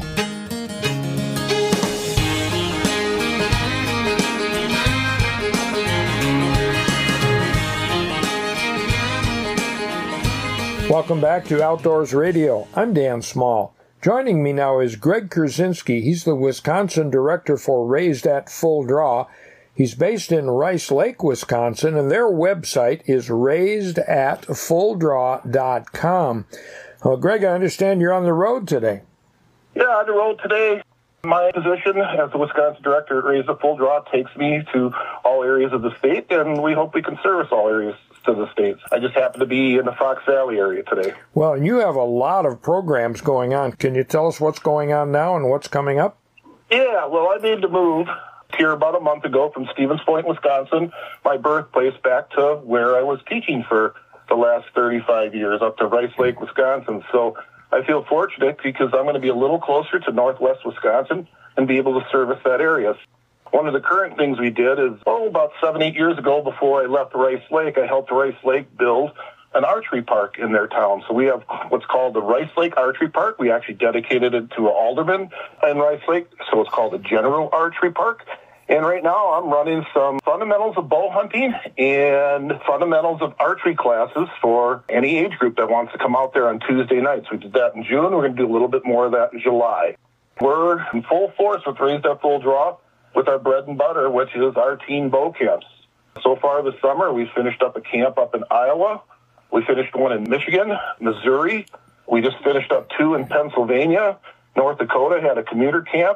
J: Welcome back to Outdoors Radio. I'm Dan Small. Joining me now is Greg Kurzinski. He's the Wisconsin director for Raised at Full Draw. He's based in Rice Lake, Wisconsin, and their website is raised at full draw dot com. Well, Greg, I understand you're on the road today.
E: Yeah, on the road today. My position as the Wisconsin director at Raised at Full Draw takes me to all areas of the state, and we hope we can service all areas to the state. I just happen to be in the Fox Valley area today.
J: Well, and you have a lot of programs going on. Can you tell us what's going on now and what's coming up?
E: Yeah, well, I made the move here about a month ago from Stevens Point, Wisconsin, my birthplace, back to where I was teaching for the last thirty-five years, up to Rice Lake, Wisconsin. So I feel fortunate because I'm going to be a little closer to northwest Wisconsin and be able to service that area. One of the current things we did is, oh, about seven, eight years ago, before I left Rice Lake, I helped Rice Lake build an archery park in their town. So we have what's called the Rice Lake Archery Park. We actually dedicated it to an alderman in Rice Lake, so it's called the General Archery Park. And right now I'm running some fundamentals of bow hunting and fundamentals of archery classes for any age group that wants to come out there on Tuesday nights. We did that in June. We're going to do a little bit more of that in July. We're in full force with Raised at Full Draw with our bread and butter, which is our teen bow camps. So far this summer, we finished up a camp up in Iowa. We finished one in Michigan, Missouri. We just finished up two in Pennsylvania. North Dakota had a commuter camp.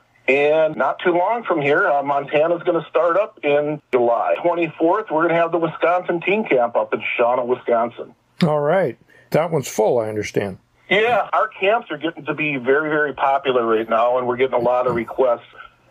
E: And not too long from here, uh, Montana's going to start up in July twenty-fourth. We're going to have the Wisconsin Teen Camp up in Shawano, Wisconsin.
J: All right. That one's full, I understand.
E: Yeah, our camps are getting to be very, very popular right now, and we're getting a lot of requests.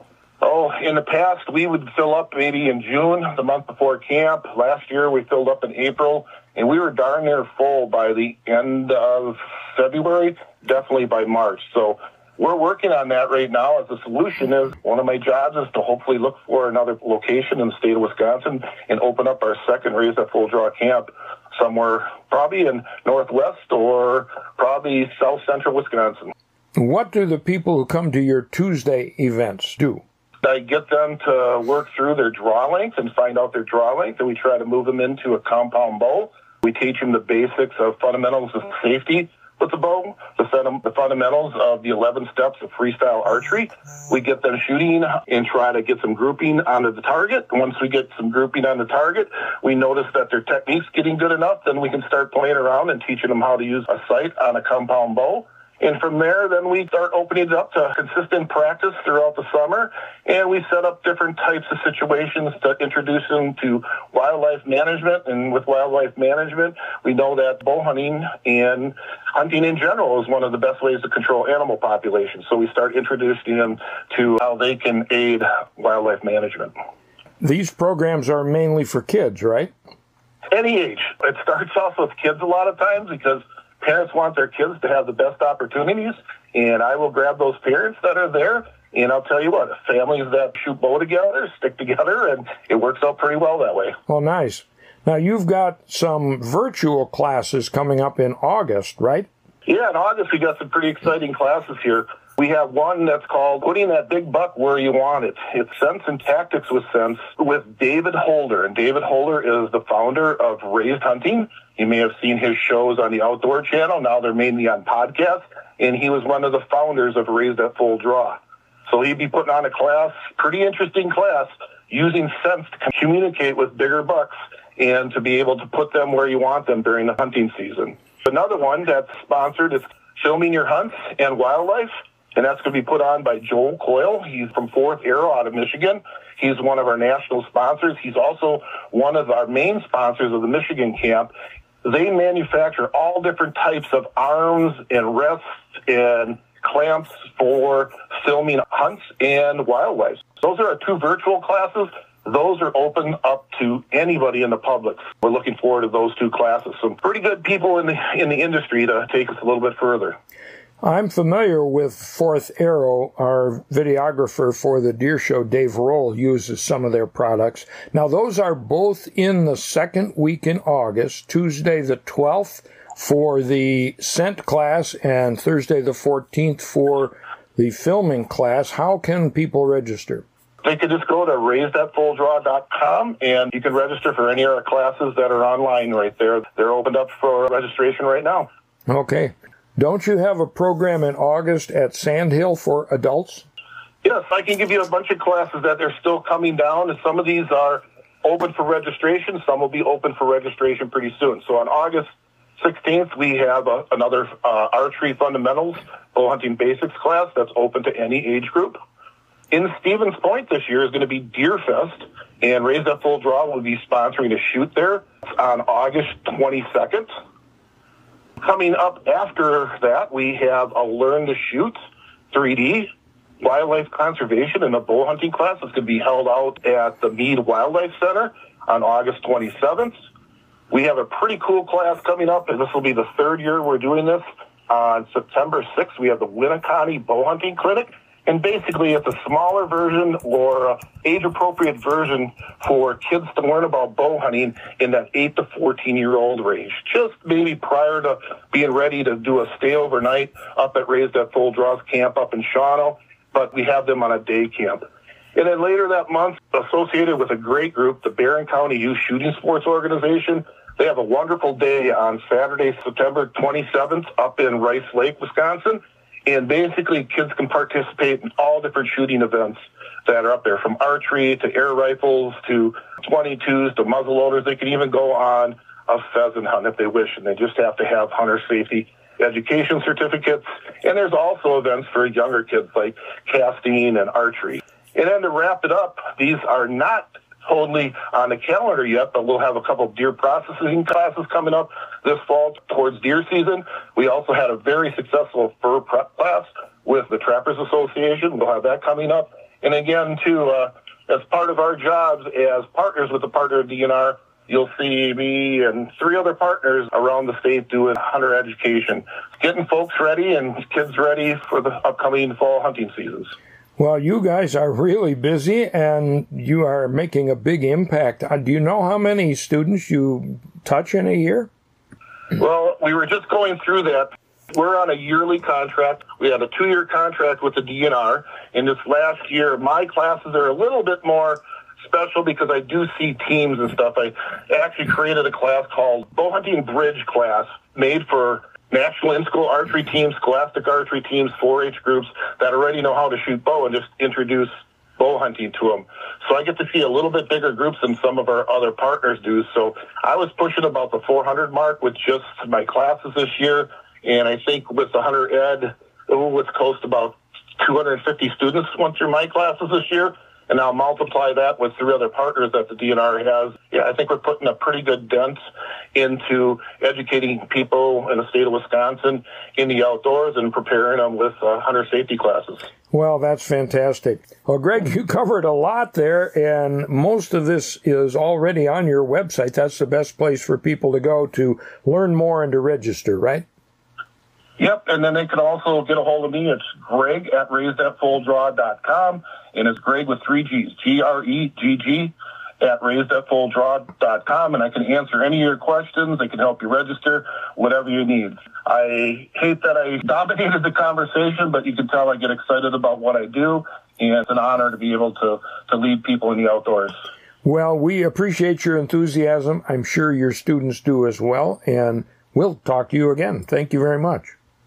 E: Oh, in the past, we would fill up maybe in June, the month before camp. Last year, we filled up in April, and we were darn near full by the end of February, definitely by March. So we're working on that right now as a solution. Is one of my jobs is to hopefully look for another location in the state of Wisconsin and open up our second Raise That Full Draw camp somewhere probably in Northwest or probably South Central Wisconsin.
J: What do the people who come to your Tuesday events do?
E: I get them to work through their draw length and find out their draw length, and we try to move them into a compound bow. We teach them the basics of fundamentals of safety with the bow, the, fun- the fundamentals of the eleven steps of freestyle archery. We get them shooting and try to get some grouping onto the target. Once we get some grouping on the target, we notice that their technique's getting good enough, then we can start playing around and teaching them how to use a sight on a compound bow. And from there, then we start opening it up to consistent practice throughout the summer, and we set up different types of situations to introduce them to wildlife management. And with wildlife management, we know that bow hunting and hunting in general is one of the best ways to control animal populations. So we start introducing them to how they can aid wildlife management.
J: These programs are mainly for kids, right?
E: Any age. It starts off with kids a lot of times because parents want their kids to have the best opportunities, and I will grab those parents that are there, and I'll tell you what, families that shoot bow together stick together, and it works out pretty well that way.
J: Well, nice. Now, you've got some virtual classes coming up in August, right?
E: Yeah, in August we got some pretty exciting classes here. We have one that's called Putting That Big Buck Where You Want It. It's Sense and Tactics with Sense with David Holder. And David Holder is the founder of Raised Hunting. You may have seen his shows on the Outdoor Channel. Now they're mainly on podcasts. And he was one of the founders of Raised That Full Draw. So he'd be putting on a class, pretty interesting class, using sense to communicate with bigger bucks and to be able to put them where you want them during the hunting season. Another one that's sponsored is Filming Your Hunts and Wildlife. And that's going to be put on by Joel Coyle. He's from Fourth Arrow out of Michigan. He's one of our national sponsors. He's also one of our main sponsors of the Michigan camp. They manufacture all different types of arms and rests and clamps for filming hunts and wildlife. Those are our two virtual classes. Those are open up to anybody in the public. We're looking forward to those two classes. Some pretty good people in the in the industry to take us a little bit further.
J: I'm familiar with Fourth Arrow. Our videographer for the Deer Show, Dave Roll, uses some of their products. Now, those are both in the second week in August, Tuesday the twelfth for the scent class and Thursday the fourteenth for the filming class. How can people register?
E: They could just go to raise that full draw dot com, and you can register for any of our classes that are online right there. They're opened up for registration right now.
J: Okay. Don't you have a program in August at Sandhill for adults?
E: Yes, I can give you a bunch of classes that are still coming down, and some of these are open for registration. Some will be open for registration pretty soon. So on August sixteenth, we have a, another uh, Archery Fundamentals Bow Hunting Basics class that's open to any age group. In Stevens Point this year is going to be Deer Fest, and Raise That Full Draw will be sponsoring a shoot there on August twenty-second. Coming up after that, we have a Learn to Shoot three D Wildlife Conservation and a bow hunting class that's going to be held out at the Mead Wildlife Center on August twenty-seventh. We have a pretty cool class coming up, and this will be the third year we're doing this. On September sixth, we have the Winneconne Bow Hunting Clinic. And basically, it's a smaller version or age-appropriate version for kids to learn about bow hunting in that eight to fourteen-year-old range, just maybe prior to being ready to do a stay overnight up at Raise That Full Draws camp up in Shawano, but we have them on a day camp. And then later that month, associated with a great group, the Barron County Youth Shooting Sports Organization, they have a wonderful day on Saturday, September twenty-seventh, up in Rice Lake, Wisconsin. And basically, kids can participate in all different shooting events that are up there, from archery to air rifles to twenty-twos to muzzleloaders. They can even go on a pheasant hunt if they wish, and they just have to have hunter safety education certificates. And there's also events for younger kids like casting and archery. And then to wrap it up, these are not totally on the calendar yet, but we'll have a couple of deer processing classes coming up this fall towards deer season. We also had a very successful fur prep class with the Trappers Association. We'll have that coming up. And again, too, uh, as part of our jobs as partners with the partner D N R, you'll see me and three other partners around the state doing hunter education, getting folks ready and kids ready for the upcoming fall hunting seasons.
J: Well, you guys are really busy, and you are making a big impact. Uh, do you know how many students you touch in a year?
E: Well, we were just going through that. We're on a yearly contract. We had a two-year contract with the D N R. And this last year, my classes are a little bit more special because I do see teams and stuff. I actually created a class called Bow Hunting Bridge class, made for national in-school archery teams, scholastic archery teams, four H groups that already know how to shoot bow, and just introduce bow hunting to them. So I get to see a little bit bigger groups than some of our other partners do. So I was pushing about the four hundred mark with just my classes this year. And I think with the Hunter Ed, it was close to about two hundred fifty students went through my classes this year. And now multiply that with three other partners that the D N R has. Yeah, I think we're putting a pretty good dent into educating people in the state of Wisconsin in the outdoors and preparing them with uh, hunter safety classes.
J: Well, that's fantastic. Well, Greg, you covered a lot there, and most of this is already on your website. That's the best place for people to go to learn more and to register, right?
E: Yep, and then they can also get a hold of me. It's Greg at raised at full draw dot com, and it's Greg with three G's, G R E G G, at raised at full draw dot com, and I can answer any of your questions. I can help you register, whatever you need. I hate that I dominated the conversation, but you can tell I get excited about what I do, and it's an honor to be able to, to lead people in the outdoors.
J: Well, we appreciate your enthusiasm. I'm sure your students do as well, and we'll talk to you again. Thank you very much.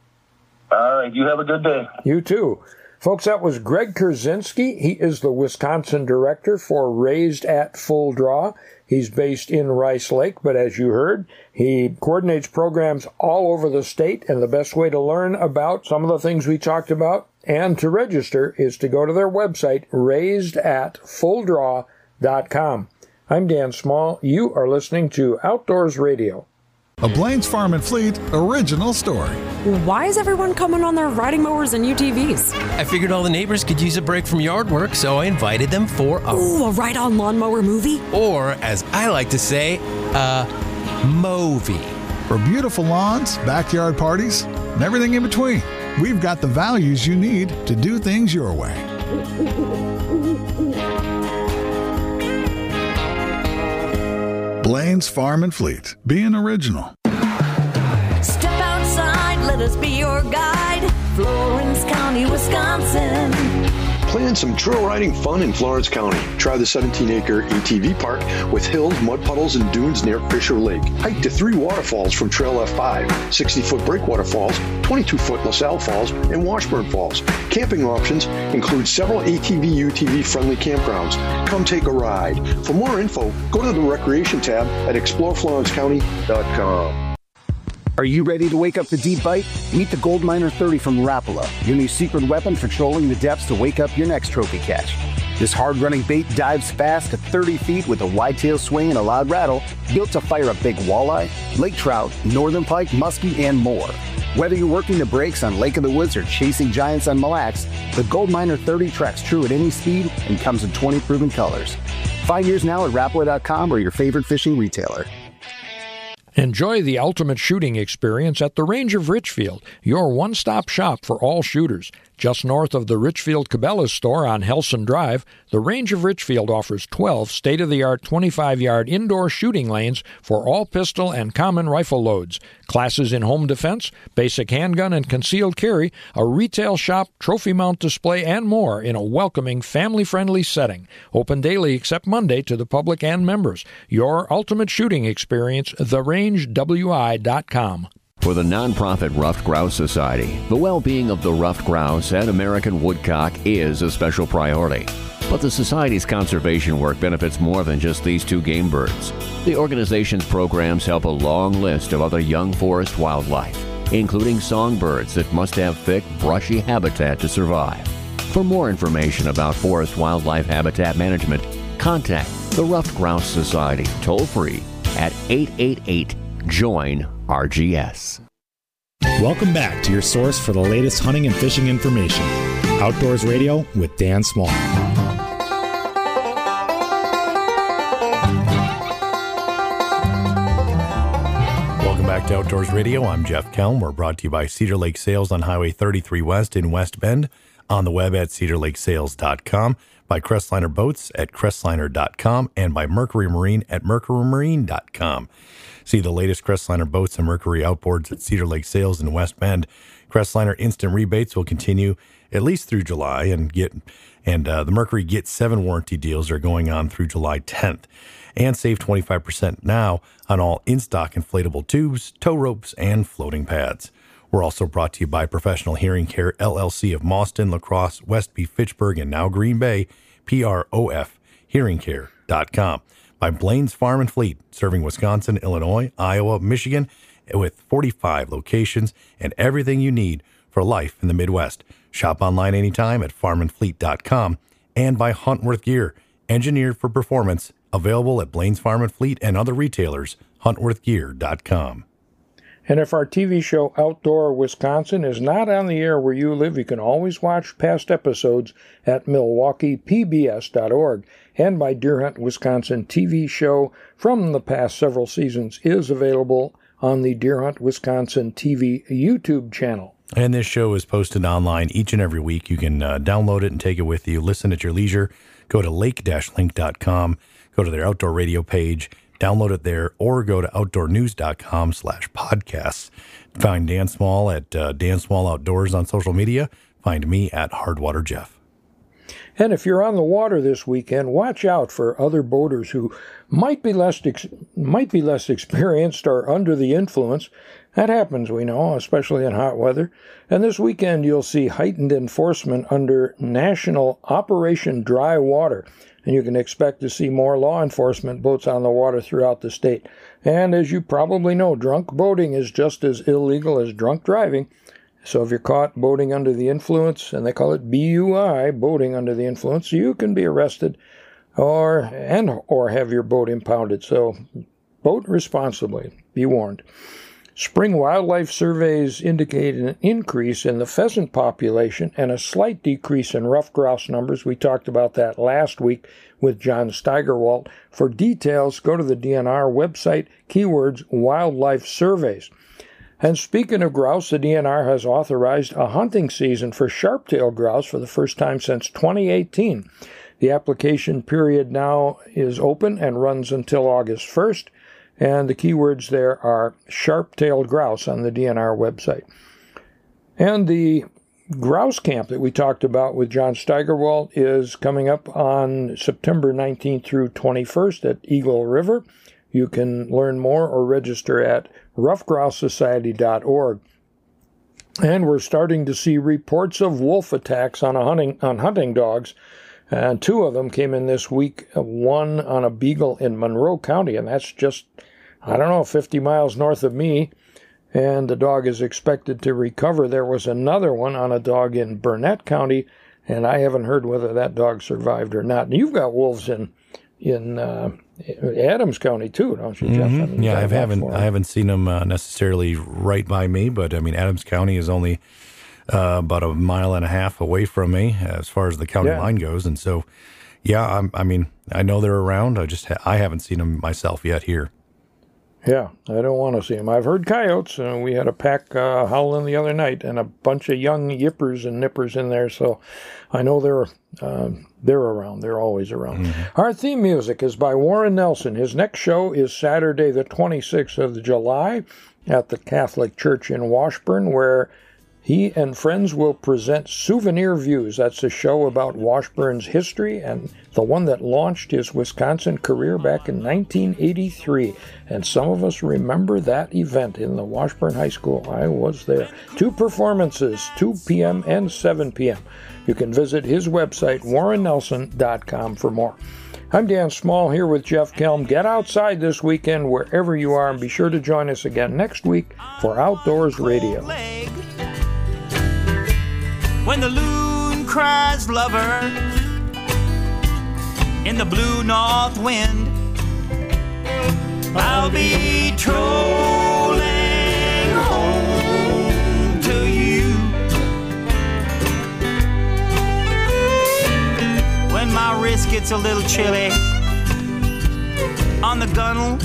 E: All right. You have a good day.
J: You too. Folks, that was Greg Kurzinski. He is the Wisconsin director for Raised at Full Draw. He's based in Rice Lake, but as you heard, he coordinates programs all over the state, and the best way to learn about some of the things we talked about and to register is to go to their website, raised at full draw dot com. I'm Dan Small. You are listening to Outdoors Radio.
F: A Blaine's Farm and Fleet original story.
K: Why is everyone coming on their riding mowers and U T Vs?
L: I figured all the neighbors could use a break from yard work, so I invited them for a...
K: Ooh, a ride-on lawnmower movie?
L: Or, as I like to say, a movie.
F: For beautiful lawns, backyard parties, and everything in between, we've got the values you need to do things your way. Blaine's Farm and Fleet, being original.
Z: Step outside, let us be your guide. Florence County, Wisconsin.
P: Plan some trail riding fun in Florence County. Try the seventeen acre A T V park with hills, mud puddles, and dunes near Fisher Lake. Hike to three waterfalls from Trail F five, sixty foot Breakwater Falls, twenty-two foot LaSalle Falls, and Washburn Falls. Camping options include several A T V U T V friendly campgrounds. Come take a ride. For more info, go to the Recreation tab at explore florence county dot com.
Q: Are you ready to wake up the deep bite? Meet the Goldminer thirty from Rapala, your new secret weapon for trolling the depths to wake up your next trophy catch. This hard-running bait dives fast to thirty feet with a wide tail swing and a loud rattle, built to fire a big walleye, lake trout, northern pike, muskie, and more. Whether you're working the brakes on Lake of the Woods or chasing giants on Mille Lacs, the Goldminer thirty tracks true at any speed and comes in twenty proven colors. Find yours now at Rapala dot com or your favorite fishing retailer.
J: Enjoy the ultimate shooting experience at the Range of Richfield, your one-stop shop for all shooters. Just north of the Richfield Cabela's store on Helson Drive, the Range of Richfield offers twelve state-of-the-art twenty-five yard indoor shooting lanes for all pistol and common rifle loads, classes in home defense, basic handgun and concealed carry, a retail shop, trophy mount display, and more in a welcoming, family-friendly setting. Open daily except Monday to the public and members. Your ultimate shooting experience, the range w i dot com.
B: For the nonprofit Ruffed Grouse Society, the well-being of the ruffed grouse and American woodcock is a special priority. But But the Society's conservation work benefits more than just these two game birds. The organization's programs help a long list of other young forest wildlife, including songbirds that must have thick, brushy habitat to survive. For more information about forest wildlife habitat management, contact the Ruffed Grouse Society toll-free at eight eight eight, join R G S.
I: Welcome back to your source for the latest hunting and fishing information. Outdoors Radio with Dan Small.
C: Welcome back to Outdoors Radio. I'm Jeff Kelm. We're brought to you by Cedar Lake Sales on Highway thirty-three West in West Bend, on the web at cedar lake sales dot com, by Crestliner Boats at crestliner dot com, and by Mercury Marine at mercury marine dot com. See the latest Crestliner boats and Mercury outboards at Cedar Lake Sales in West Bend. Crestliner instant rebates will continue at least through July, and get and uh, the Mercury Get seven warranty deals are going on through July tenth. And save twenty-five percent now on all in-stock inflatable tubes, tow ropes, and floating pads. We're also brought to you by Professional Hearing Care, L L C of Mauston, La Crosse, Westby, Fitchburg, and now Green Bay, P R O F hearing care dot com. By Blaine's Farm and Fleet, serving Wisconsin, Illinois, Iowa, Michigan, with forty-five locations and everything you need for life in the Midwest. Shop online anytime at farm and fleet dot com. And by Huntworth Gear, engineered for performance, available at Blaine's Farm and Fleet and other retailers, huntworth gear dot com.
J: And if our T V show Outdoor Wisconsin is not on the air where you live, you can always watch past episodes at milwaukee p b s dot org. And my Deer Hunt Wisconsin T V show from the past several seasons is available on the Deer Hunt Wisconsin T V YouTube channel.
C: And this show is posted online each and every week. You can uh, download it and take it with you. Listen at your leisure. Go to lake dash link dot com. Go to their outdoor radio page. Download it there, or go to outdoor news dot com slash podcasts. Find Dan Small at uh, Dan Small Outdoors on social media. Find me at Hardwater Jeff.
J: And if you're on the water this weekend, watch out for other boaters who might be less ex- might be less experienced or under the influence. That happens, we know, especially in hot weather. And this weekend, you'll see heightened enforcement under National Operation Dry Water. And you can expect to see more law enforcement boats on the water throughout the state. And as you probably know, drunk boating is just as illegal as drunk driving. So if you're caught boating under the influence, and they call it B U I, boating under the influence, you can be arrested or and or have your boat impounded. So boat responsibly. Be warned. Spring wildlife surveys indicate an increase in the pheasant population and a slight decrease in ruffed grouse numbers. We talked about that last week with John Steigerwalt. For details, go to the D N R website, keywords wildlife surveys. And speaking of grouse, the D N R has authorized a hunting season for sharp-tailed grouse for the first time since twenty eighteen. The application period now is open and runs until August first. And the keywords there are sharp-tailed grouse on the D N R website. And the grouse camp that we talked about with John Steigerwalt is coming up on September nineteenth through twenty-first at Eagle River. You can learn more or register at rough grouse society dot org. And we're starting to see reports of wolf attacks on a hunting on hunting dogs. And two of them came in this week, one on a beagle in Monroe County, and that's just, I don't know, fifty miles north of me, and the dog is expected to recover. There was another one on a dog in Burnett County, and I haven't heard whether that dog survived or not. And you've got wolves in in uh, Adams County too, don't you, Jeff?
C: Mm-hmm.
J: I mean,
C: yeah, I haven't I haven't seen them uh, necessarily right by me, but I mean, Adams County is only Uh, about a mile and a half away from me as far as the county
J: Yeah.
C: line goes. And so, yeah, I'm, I mean, I know they're around. I just, ha- I haven't seen them myself yet here.
J: Yeah, I don't want to see them. I've heard coyotes. Uh, we had a pack uh, howling the other night, and a bunch of young yippers and nippers in there. So I know they're uh, they're around. They're always around. Mm-hmm. Our theme music is by Warren Nelson. His next show is Saturday, the twenty-sixth of July, at the Catholic Church in Washburn, where He and friends will present Souvenir Views. That's a show about Washburn's history and the one that launched his Wisconsin career back in nineteen eighty-three. And some of us remember that event in the Washburn High School. I was there. Two performances, two p.m. and seven p.m. You can visit his website, warren nelson dot com, for more. I'm Dan Small here with Jeff Kelm. Get outside this weekend wherever you are, and be sure to join us again next week for Outdoors Radio.
M: When the loon cries lover in the blue north wind, I'll be trolling home to you. When my wrist gets a little chilly on the gunnel,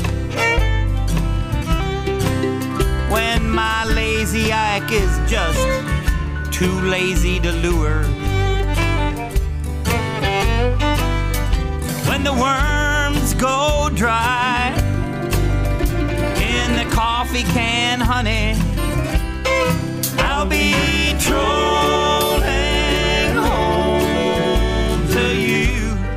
M: when my lazy ike is just too lazy to lure, when the worms go dry in the coffee can, honey, I'll be trolling home to you.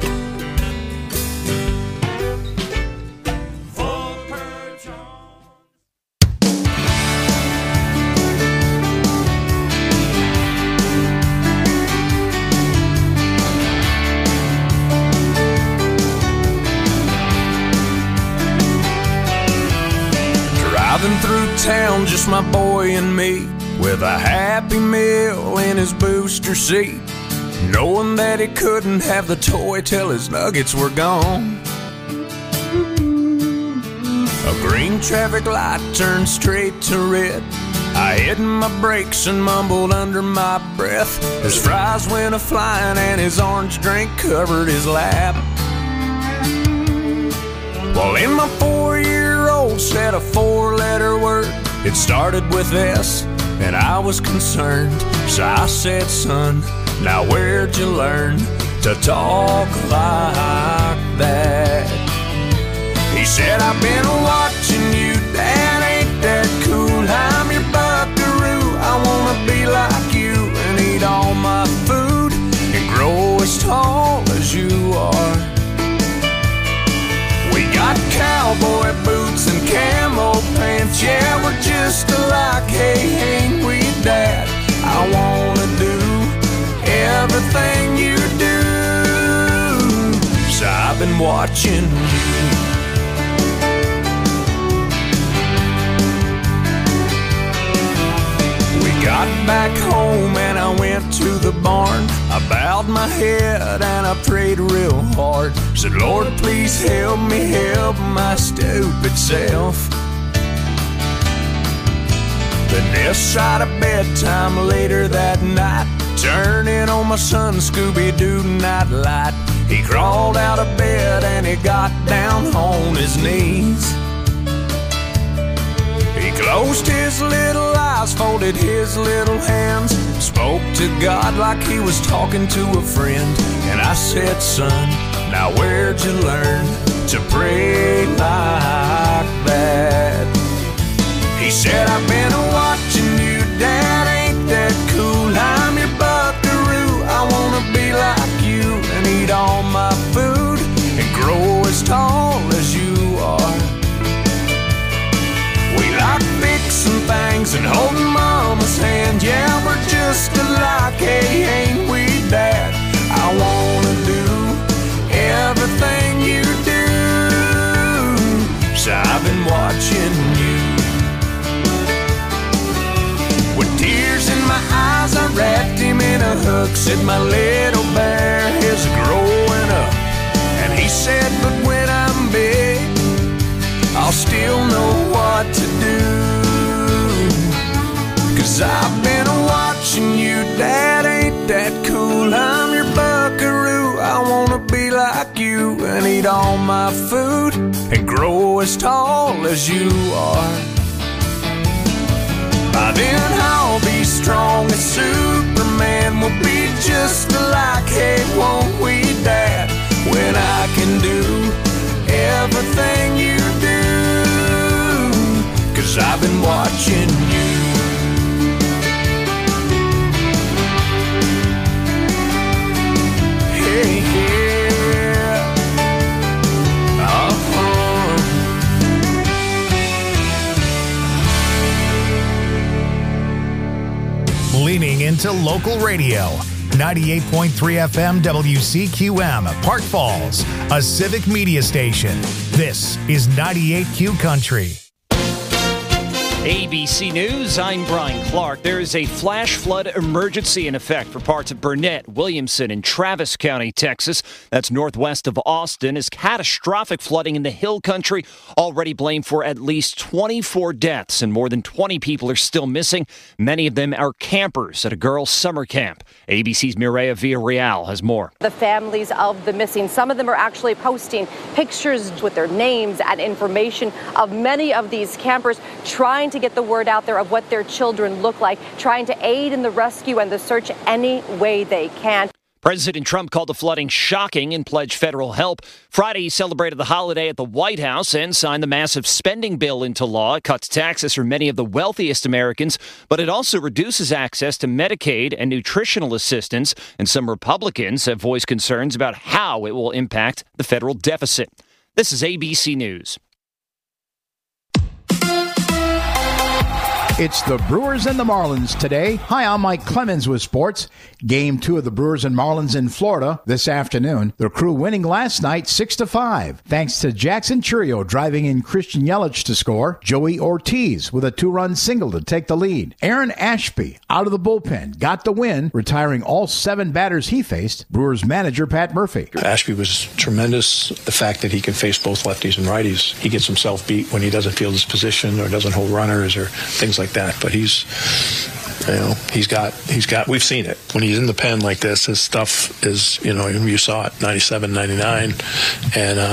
N: Driving through town, just my boy and me, with a Happy Meal in his booster seat, knowing that he couldn't have the toy till his nuggets were gone. A green traffic light turned straight to red. I hit my brakes and mumbled under my breath. His fries went a-flying and his orange drink covered his lap. Well, in my four-year-old said a four-letter word. It started with S, and I was concerned. So I said, son, now where'd you learn to talk like that? He said, I've been watching you, Dad, ain't that cool? I'm your buckaroo, I wanna be like you and eat all my food and grow as tall as you are. We got cowboy boots and camo pants, yeah, we're just alike, hey, ain't we, Dad? I wanna do everything you do, so I've been watching you. Got back home and I went to the barn. I bowed my head and I prayed real hard. Said, Lord, please help me help my stupid self. Then this side of bedtime later that night, turning on my son Scooby-Doo nightlight. He crawled out of bed and he got down on his knees. He closed his little eyes, folded his little hands, spoke to God like he was talking to a friend. And I said, son, now where'd you learn to pray like that? He said, I've been watching you, Dad, ain't that cool? I'm your buckaroo, I wanna be like you and eat all my food and grow as tall as you are. We like fixing things and holding Mama's hand. Yeah, we're just alike, hey, ain't we, Dad? I wanna do everything you do, so I've been watching you. With tears in my eyes, I wrapped him in a hug. Said, my little bear is growing up. And he said, but when I'm big, I'll still know what to do. Cause I've been watching you, Dad, ain't that cool? I'm your buckaroo, I wanna be like you and eat all my food and grow as tall as you are. By then I'll be strong as Superman. We'll be just alike, hey, won't we, Dad? When I can do everything you do, cause I've been watching you.
O: to local radio. ninety-eight point three F M W C Q M, Park Falls, a civic media station. This is ninety-eight Q Country.
T: A B C News, I'm Brian Clark. There is a flash flood emergency in effect for parts of Burnett, Williamson, and Travis County, Texas. That's northwest of Austin, as catastrophic flooding in the Hill Country already blamed for at least twenty-four deaths, and more than twenty people are still missing. Many of them are campers at a girls' summer camp. A B C's Mireya Villarreal has more.
U: The families of the missing, some of them are actually posting pictures with their names and information of many of these campers trying to get the word out there of what their children look like, trying to aid in the rescue and the search any way they can.
T: President Trump called the flooding shocking and pledged federal help. Friday, he celebrated the holiday at the White House and signed the massive spending bill into law. It cuts taxes for many of the wealthiest Americans, but it also reduces access to Medicaid and nutritional assistance. And some Republicans have voiced concerns about how it will impact the federal deficit. This is A B C News.
V: It's the Brewers and the Marlins today. Hi, I'm Mike Clemens with sports. Game two of the Brewers and Marlins in Florida this afternoon. The Crew winning last night six to five, thanks to Jackson Churio driving in Christian Yelich to score. Joey Ortiz with a two-run single to take the lead. Aaron Ashby out of the bullpen got the win, retiring all seven batters he faced. Brewers manager Pat Murphy.
W: Ashby was tremendous. The fact that he can face both lefties and righties, he gets himself beat when he doesn't field his position or doesn't hold runners or things like that. But he's, you know, he's got, he's got, we've seen it. When he's in the pen like this, his stuff is, you know, you saw it, ninety-seven, ninety-nine, and uh,